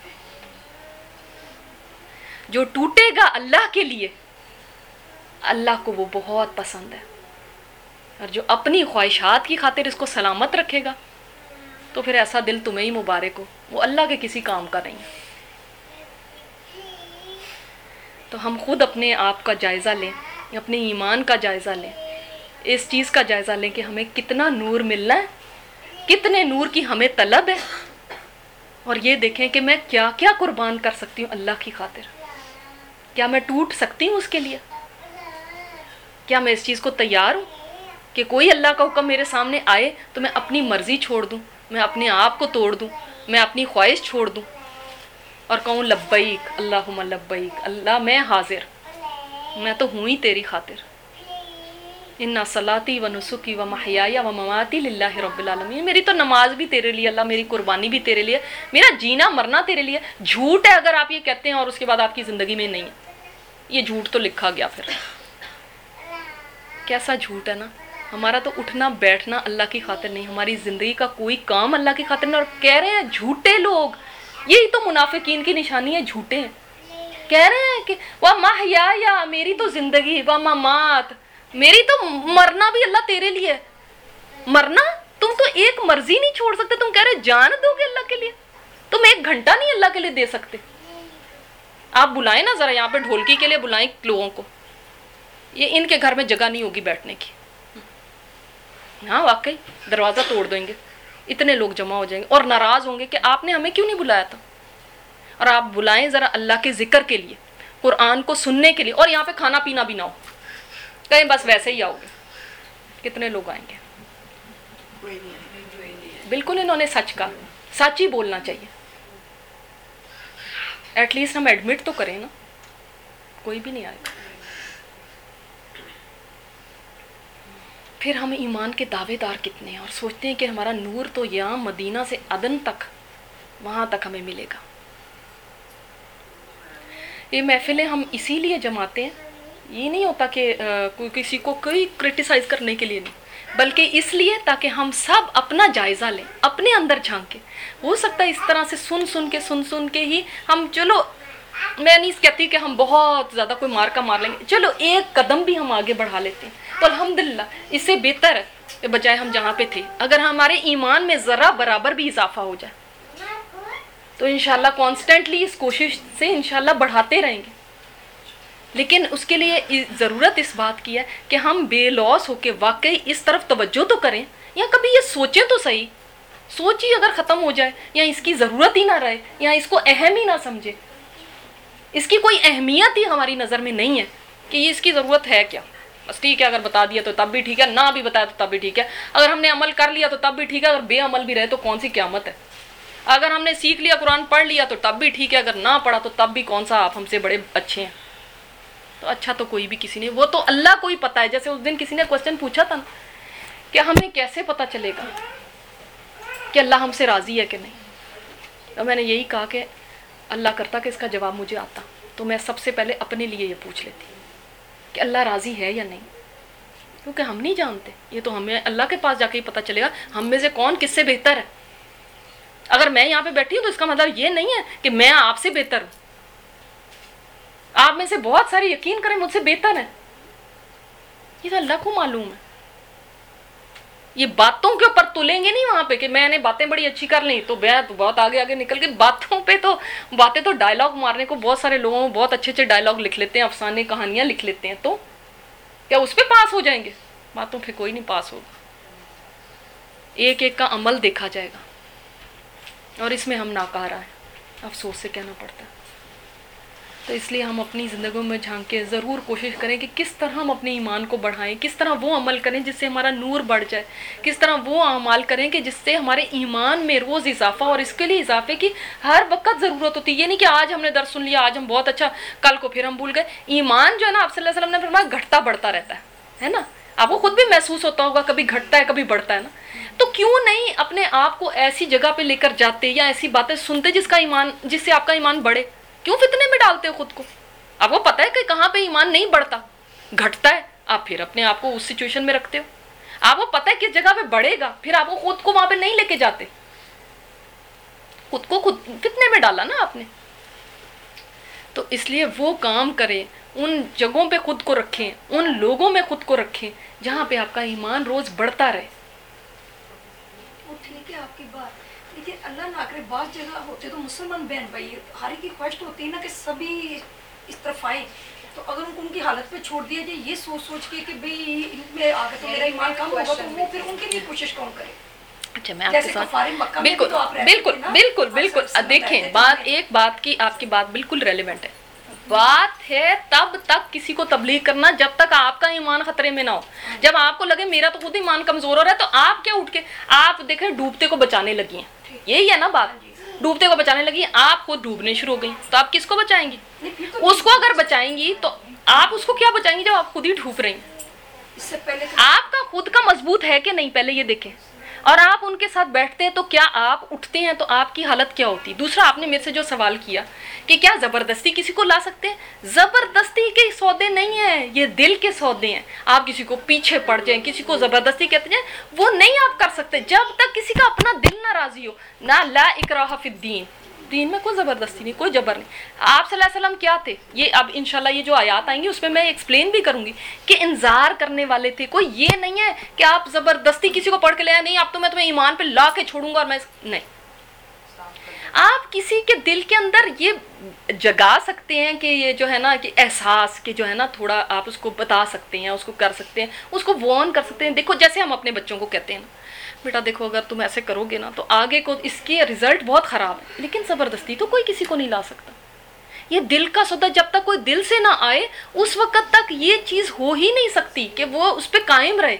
جو ٹوٹے گا اللہ کے لیے اللہ کو وہ بہت پسند ہے, اور جو اپنی خواہشات کی خاطر اس کو سلامت رکھے گا تو پھر ایسا دل تمہیں ہی مبارک ہو, وہ اللہ کے کسی کام کا نہیں. تو ہم خود اپنے آپ کا جائزہ لیں, اپنے ایمان کا جائزہ لیں, اس چیز کا جائزہ لیں کہ ہمیں کتنا نور ملنا ہے, کتنے نور کی ہمیں طلب ہے, اور یہ دیکھیں کہ میں کیا کیا قربان کر سکتی ہوں اللہ کی خاطر. کیا میں ٹوٹ سکتی ہوں اس کے لیے؟ کیا میں اس چیز کو تیار ہوں کہ کوئی اللہ کا حکم میرے سامنے آئے تو میں اپنی مرضی چھوڑ دوں, میں اپنے آپ کو توڑ دوں, میں اپنی خواہش چھوڑ دوں اور کہوں لبیک اللہم لبیک, اللہ میں حاضر, میں تو ہوں ہی تیری خاطر. اِنَّ صَلَاتِي وَنُسُكِي وَمَحْيَايَ وَمَمَاتِي لِلَّهِ رَبِّ الْعَالَمِينَ. میری تو نماز بھی تیرے لیے اللہ, میری قربانی بھی تیرے لیے, میرا جینا مرنا تیرے لیے. جھوٹ ہے اگر آپ یہ کہتے ہیں اور اس کے بعد آپ کی زندگی میں نہیں ہے, یہ جھوٹ تو لکھا گیا. پھر کیسا جھوٹ ہے نا. ہمارا تو اٹھنا بیٹھنا اللہ کی خاطر نہیں, ہماری زندگی کا کوئی کام اللہ کی خاطر نہیں. اور کہہ رہے ہیں جھوٹے لوگ, یہی تو منافقین کی نشانی ہے, جھوٹے ہیں. کہہ رہے ہیں کہ وَمَحْيَايَ, میری تو زندگی, وَمَمَات, میری تو مرنا بھی اللہ تیرے لیے. مرنا تم تو ایک مرضی نہیں چھوڑ سکتے. تم کہہ رہے جان دو گے اللہ کے لیے, تم ایک گھنٹہ نہیں اللہ کے لیے دے سکتے. آپ بلائیں نا ذرا یہاں پہ ڈھولکی کے لیے بلائیں لوگوں کو, یہ ان کے گھر میں جگہ نہیں ہوگی بیٹھنے کی. ہاں واقعی دروازہ توڑ دیں گے, اتنے لوگ جمع ہو جائیں گے اور ناراض ہوں گے کہ آپ نے ہمیں کیوں نہیں بلایا تھا. اور آپ بلائیں ذرا اللہ کے ذکر کے لیے, قرآن کو سننے کے لیے, اور یہاں پہ کھانا پینا بھی نہ ہو, کہیں بس ویسے ہی آؤ گے. کتنے لوگ آئیں گے؟ بالکل انہوں نے سچ کہا, سچ ہی بولنا چاہیے. ایٹ لیسٹ ہم ایڈمٹ تو کریں نا, کوئی بھی نہیں آئے گا. پھر ہم ایمان کے دعوے دار کتنے ہیں, اور سوچتے ہیں کہ ہمارا نور تو یہاں مدینہ سے عدن تک, وہاں تک ہمیں ملے گا. یہ محفلیں ہم اسی لیے جماتے ہیں, یہ نہیں ہوتا کہ کوئی کسی کو کوئی کرٹیسائز کرنے کے لیے نہیں, بلکہ اس لیے تاکہ ہم سب اپنا جائزہ لیں, اپنے اندر جھانکیں. ہو سکتا ہے اس طرح سے سن کے ہی ہم, چلو میں نہیں کہتی کہ ہم بہت زیادہ کوئی مار لیں گے, چلو ایک قدم بھی ہم آگے بڑھا لیتے ہیں تو الحمدللہ اس سے بہتر ہے بجائے ہم جہاں پہ تھے. اگر ہمارے ایمان میں ذرا برابر بھی اضافہ ہو جائے تو انشاءاللہ کانسٹنٹلی اس کوشش سے انشاءاللہ بڑھاتے رہیں گے. لیکن اس کے لیے ضرورت اس بات کی ہے کہ ہم بے لوث ہو کے واقعی اس طرف توجہ تو کریں, یا کبھی یہ سوچیں تو صحیح, سوچ ہی اگر ختم ہو جائے, یا اس کی ضرورت ہی نہ رہے, یا اس کو اہم ہی نہ سمجھے, اس کی کوئی اہمیت ہی ہماری نظر میں نہیں ہے کہ یہ اس کی ضرورت ہے کیا. بس ٹھیک ہے, اگر بتا دیا تو تب بھی ٹھیک ہے, نہ بھی بتایا تو تب بھی ٹھیک ہے, اگر ہم نے عمل کر لیا تو تب بھی ٹھیک ہے, اگر بے عمل بھی رہے تو کون سی قیامت ہے. اگر ہم نے سیکھ لیا قرآن پڑھ لیا تو تب بھی ٹھیک ہے, اگر نہ پڑھا تو تب بھی کون سا آپ ہم سے بڑے اچھے ہیں. تو اچھا تو کوئی بھی کسی نے, وہ تو اللہ کو ہی پتہ ہے. جیسے اس دن کسی نے کوسچن پوچھا تھا نا کہ ہمیں کیسے پتہ چلے گا کہ اللہ ہم سے راضی ہے کہ نہیں. تو میں نے یہی کہا کہ اللہ کرتا کہ اس کا جواب مجھے آتا تو میں سب سے پہلے اپنے لیے یہ پوچھ لیتی کہ اللہ راضی ہے یا نہیں, کیونکہ ہم نہیں جانتے. یہ تو ہمیں اللہ کے پاس جا کے ہی پتہ چلے گا ہم میں سے کون کس سے بہتر ہے. اگر میں یہاں پہ بیٹھی ہوں تو اس کا مطلب یہ نہیں ہے کہ میں آپ سے بہتر ہوں. آپ میں سے بہت سارے یقین کریں مجھ سے بہتر ہیں, یہ تو اللہ کو معلوم ہے. یہ باتوں کے اوپر تلیں گے نہیں وہاں پہ کہ میں نے باتیں بڑی اچھی کر لیں تو بہت آگے نکل کے باتوں پہ تو باتیں تو ڈائلاگ مارنے کو بہت سارے لوگوں بہت اچھے ڈائلاگ لکھ لیتے ہیں, افسانے کہانیاں لکھ لیتے ہیں, تو کیا اس پہ پاس ہو جائیں گے؟ باتوں پہ کوئی نہیں پاس ہوگا. ایک ایک کا عمل دیکھا جائے گا. اور اس میں ہم ناکارہ ہیں، افسوس سے کہنا پڑتا ہے۔ تو اس لیے ہم اپنی زندگیوں میں جھانک کے ضرور کوشش کریں کہ کس طرح ہم اپنے ایمان کو بڑھائیں، کس طرح وہ عمل کریں جس سے ہمارا نور بڑھ جائے، کس طرح وہ اعمال کریں کہ جس سے ہمارے ایمان میں روز اضافہ، اور اس کے لیے اضافے کی ہر وقت ضرورت ہوتی ہے۔ یہ نہیں کہ آج ہم نے درس سن لیا، آج ہم بہت اچھا، کل کو پھر ہم بھول گئے۔ ایمان جو ہے نا، آپ صلی اللہ علیہ وسلم نے فرمایا گھٹتا بڑھتا رہتا ہے نا، آپ کو خود بھی محسوس ہوتا ہوگا، کبھی گھٹتا ہے کبھی بڑھتا ہے نا۔ تو کیوں نہیں اپنے آپ کو ایسی جگہ پہ لے کر جاتے یا ایسی باتیں سنتے جس سے آپ کا ایمان بڑھے؟ کیوں فتنے میں ڈالتے ہو خود کو؟ آپ کو پتہ ہے کہ کہاں پہ ایمان نہیں بڑھتا، گھٹتا ہے، آپ پھر اپنے آپ کو اس سچویشن میں رکھتے ہو۔ آپ کو پتہ ہے کس جگہ پہ بڑھے گا، پھر آپ کو خود کو وہاں پہ نہیں لے کے جاتے، خود کو خود فتنے میں ڈالا نا آپ نے۔ تو اس لیے وہ کام کریں، ان جگہوں پہ خود کو رکھیں، ان لوگوں میں خود کو رکھیں جہاں پہ آپ کا ایمان روز بڑھتا رہے۔ وہ ٹھیک ہے آپ کی بات، لیکن اللہ نہ کرے بعض جگہ ہوتے تو مسلمان بہن بھائی ہر ایک کی خواہش ہوتی ہے نا کہ سبھی اس طرف آئیں، تو اگر ان کی حالت پہ چھوڑ دیا جائے یہ سوچ کے کہ بھئی ان میں آگے تو میرا ایمان کم ہوگا، تو وہ پھر ان کے لیے کوشش کون کرے؟ اچھا میں آپ کے ساتھ بالکل بالکل دیکھیں، بات کی آپ کی بات بالکل ریلیونٹ ہے۔ بات ہے تب تک کسی کو تبلیغ کرنا جب تک آپ کا ایمان خطرے میں نہ ہو۔ جب آپ کو لگے میرا تو خود ایمان کمزور ہو رہا ہے، تو آپ کیا اٹھ کے آپ دیکھیں ڈوبتے کو بچانے لگی ہیں، یہی ہے نا بات، ڈوبتے کو بچانے لگی ہیں، آپ خود ڈوبنے شروع ہو گئی، تو آپ کس کو بچائیں گی؟ اس کو اگر بچائیں گی تو آپ اس کو کیا بچائیں گی جب آپ خود ہی ڈوب رہی ہیں؟ اس سے پہلے آپ کا خود کا مضبوط ہے کہ نہیں، پہلے یہ دیکھیں۔ اور آپ ان کے ساتھ بیٹھتے ہیں تو کیا آپ اٹھتے ہیں تو آپ کی حالت کیا ہوتی؟ دوسرا آپ نے میرے سے جو سوال کیا کہ کیا زبردستی کسی کو لا سکتے ہیں؟ زبردستی کے سودے نہیں ہیں، یہ دل کے سودے ہیں۔ آپ کسی کو پیچھے پڑ جائیں، کسی کو زبردستی کہتے ہیں، وہ نہیں آپ کر سکتے جب تک کسی کا اپنا دل نہ راضی ہو۔ نہ لا اکراہ فی الدین، دین میں کوئی زبردستی نہیں، کوئی جبر نہیں۔ آپ صلی اللہ علیہ وسلم کیا تھے؟ یہ اب انشاءاللہ یہ جو آیات آئیں گی اس میں میں ایکسپلین بھی کروں گی کہ انذار کرنے والے تھے۔ کوئی یہ نہیں ہے کہ آپ زبردستی کسی کو پڑھ کے لے آئے، نہیں اب تو میں تمہیں ایمان پہ لا کے چھوڑوں گا، اور میں نہیں۔ آپ کسی کے دل کے اندر یہ جگا سکتے ہیں کہ یہ جو ہے نا کہ احساس کہ جو ہے نا تھوڑا آپ اس کو بتا سکتے ہیں، اس کو کر سکتے ہیں، اس کو وارن کر سکتے ہیں۔ دیکھو جیسے ہم اپنے بچوں کو کہتے ہیں نا، بیٹا دیکھو اگر تم ایسے کرو گے نا تو آگے کو اس کے رزلٹ بہت خراب ہے، لیکن زبردستی تو کوئی کسی کو نہیں لا سکتا۔ یہ دل کا سودا جب تک کوئی دل سے نہ آئے اس وقت تک یہ چیز ہو ہی نہیں سکتی کہ وہ اس پہ قائم رہے۔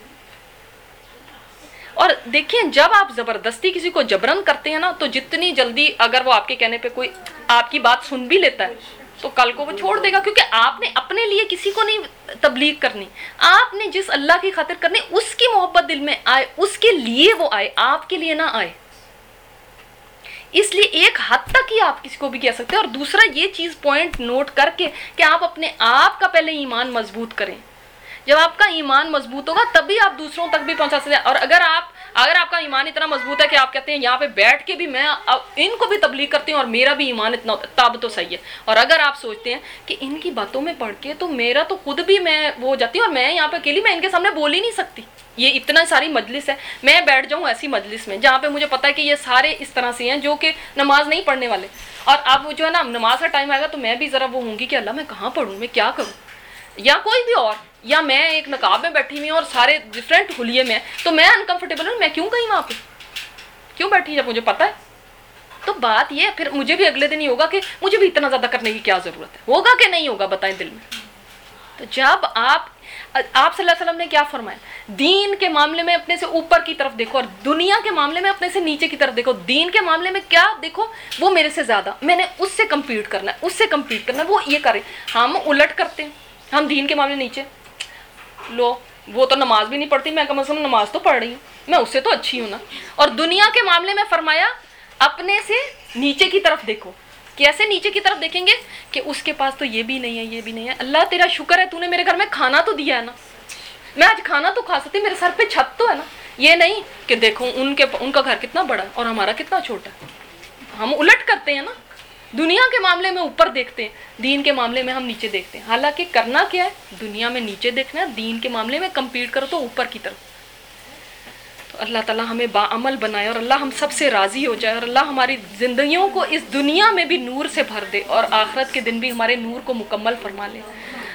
اور دیکھیں جب آپ زبردستی کسی کو جبرن کرتے ہیں نا تو جتنی جلدی اگر وہ آپ کے کہنے پہ کوئی آپ کی بات سن بھی لیتا ہے تو کل کو وہ چھوڑ دے گا، کیونکہ آپ نے اپنے لیے کسی کو نہیں تبلیغ کرنی، آپ نے جس اللہ کی خاطر کرنی اس کی محبت دل میں آئے، اس کے لیے وہ آئے، آپ کے لیے نہ آئے۔ اس لیے ایک حد تک ہی آپ کسی کو بھی کہہ سکتے ہیں۔ اور دوسرا یہ چیز پوائنٹ نوٹ کر کے کہ آپ اپنے آپ کا پہلے ایمان مضبوط کریں۔ جب آپ کا ایمان مضبوط ہوگا تبھی آپ دوسروں تک بھی پہنچا سکتے ہیں۔ اور اگر آپ کا ایمان اتنا مضبوط ہے کہ آپ کہتے ہیں یہاں پہ بیٹھ کے بھی میں ان کو بھی تبلیغ کرتی ہوں اور میرا بھی ایمان اتنا ہوتا ہے، تب تو صحیح ہے۔ اور اگر آپ سوچتے ہیں کہ ان کی باتوں میں پڑھ کے تو میرا تو خود بھی میں وہ ہو جاتی ہوں اور میں یہاں پہ اکیلی میں ان کے سامنے بول ہی نہیں سکتی، یہ اتنا ساری مجلس ہے، میں بیٹھ جاؤں ایسی مجلس میں جہاں پہ مجھے پتا ہے کہ یہ سارے اس طرح سے ہیں جو کہ نماز نہیں پڑھنے والے، اور اب جو ہے نا نماز کا ٹائم آئے گا تو میں بھی ذرا وہ ہوں گی کہ اللہ میں کہاں پڑھوں، میں کیا کروں، یا کوئی بھی اور، یا میں ایک نقاب میں بیٹھی ہوئی ہوں اور سارے ڈفرینٹ حلیے میں، تو میں انکمفرٹیبل ہوں، میں کیوں گئی وہاں پہ، کیوں بیٹھی جب مجھے پتا ہے۔ تو بات یہ پھر مجھے بھی اگلے دن ہی ہوگا کہ مجھے بھی اتنا زیادہ کرنے کی کیا ضرورت ہے، ہوگا کہ نہیں ہوگا بتائیں دل میں۔ تو جب آپ صلی اللہ علیہ وسلم نے کیا فرمایا، دین کے معاملے میں اپنے سے اوپر کی طرف دیکھو اور دنیا کے معاملے میں اپنے سے نیچے کی طرف دیکھو۔ دین کے معاملے میں کیا دیکھو، وہ میرے سے زیادہ، میں نے اس سے کمپیٹ کرنا ہے، اس سے کمپیٹ کرنا ہے، وہ یہ کرے۔ ہم الٹ کرتے ہیں، ہم دین کے معاملے نیچے، لو وہ تو نماز بھی نہیں پڑھتی، میں کم از کم نماز تو پڑھ رہی ہوں، میں اس سے تو اچھی ہوں نا۔ اور دنیا کے معاملے میں فرمایا اپنے سے نیچے کی طرف دیکھو۔ کیسے نیچے کی طرف دیکھیں گے کہ اس کے پاس تو یہ بھی نہیں ہے، یہ بھی نہیں ہے، اللہ تیرا شکر ہے تو نے میرے گھر میں کھانا تو دیا ہے نا، میں آج کھانا تو کھا سکتی، میرے سر پہ چھت تو ہے نا۔ یہ نہیں کہ دیکھو ان کا گھر کتنا بڑا ہے اور ہمارا کتنا چھوٹا ہے، ہم الٹ کرتے ہیں نا، دنیا کے معاملے میں اوپر دیکھتے ہیں، دین کے معاملے میں ہم نیچے دیکھتے ہیں۔ حالانکہ کرنا کیا ہے، دنیا میں نیچے دیکھنا ہے، دین کے معاملے میں کمپیٹ کرو تو اوپر کی طرف۔ تو اللہ تعالیٰ ہمیں باعمل بنائے اور اللہ ہم سب سے راضی ہو جائے، اور اللہ ہماری زندگیوں کو اس دنیا میں بھی نور سے بھر دے اور آخرت کے دن بھی ہمارے نور کو مکمل فرما لے۔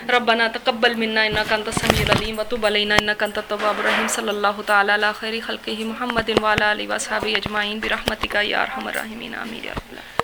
ربنا تقبل منا انك انت السميع العليم وتب علينا انك انت التواب الرحيم صلى الله تعالى على خير خلقه محمد وعلى اله وصحبه اجمعين برحمتك يا ارحم الراحمين آمين يا رب العالمين.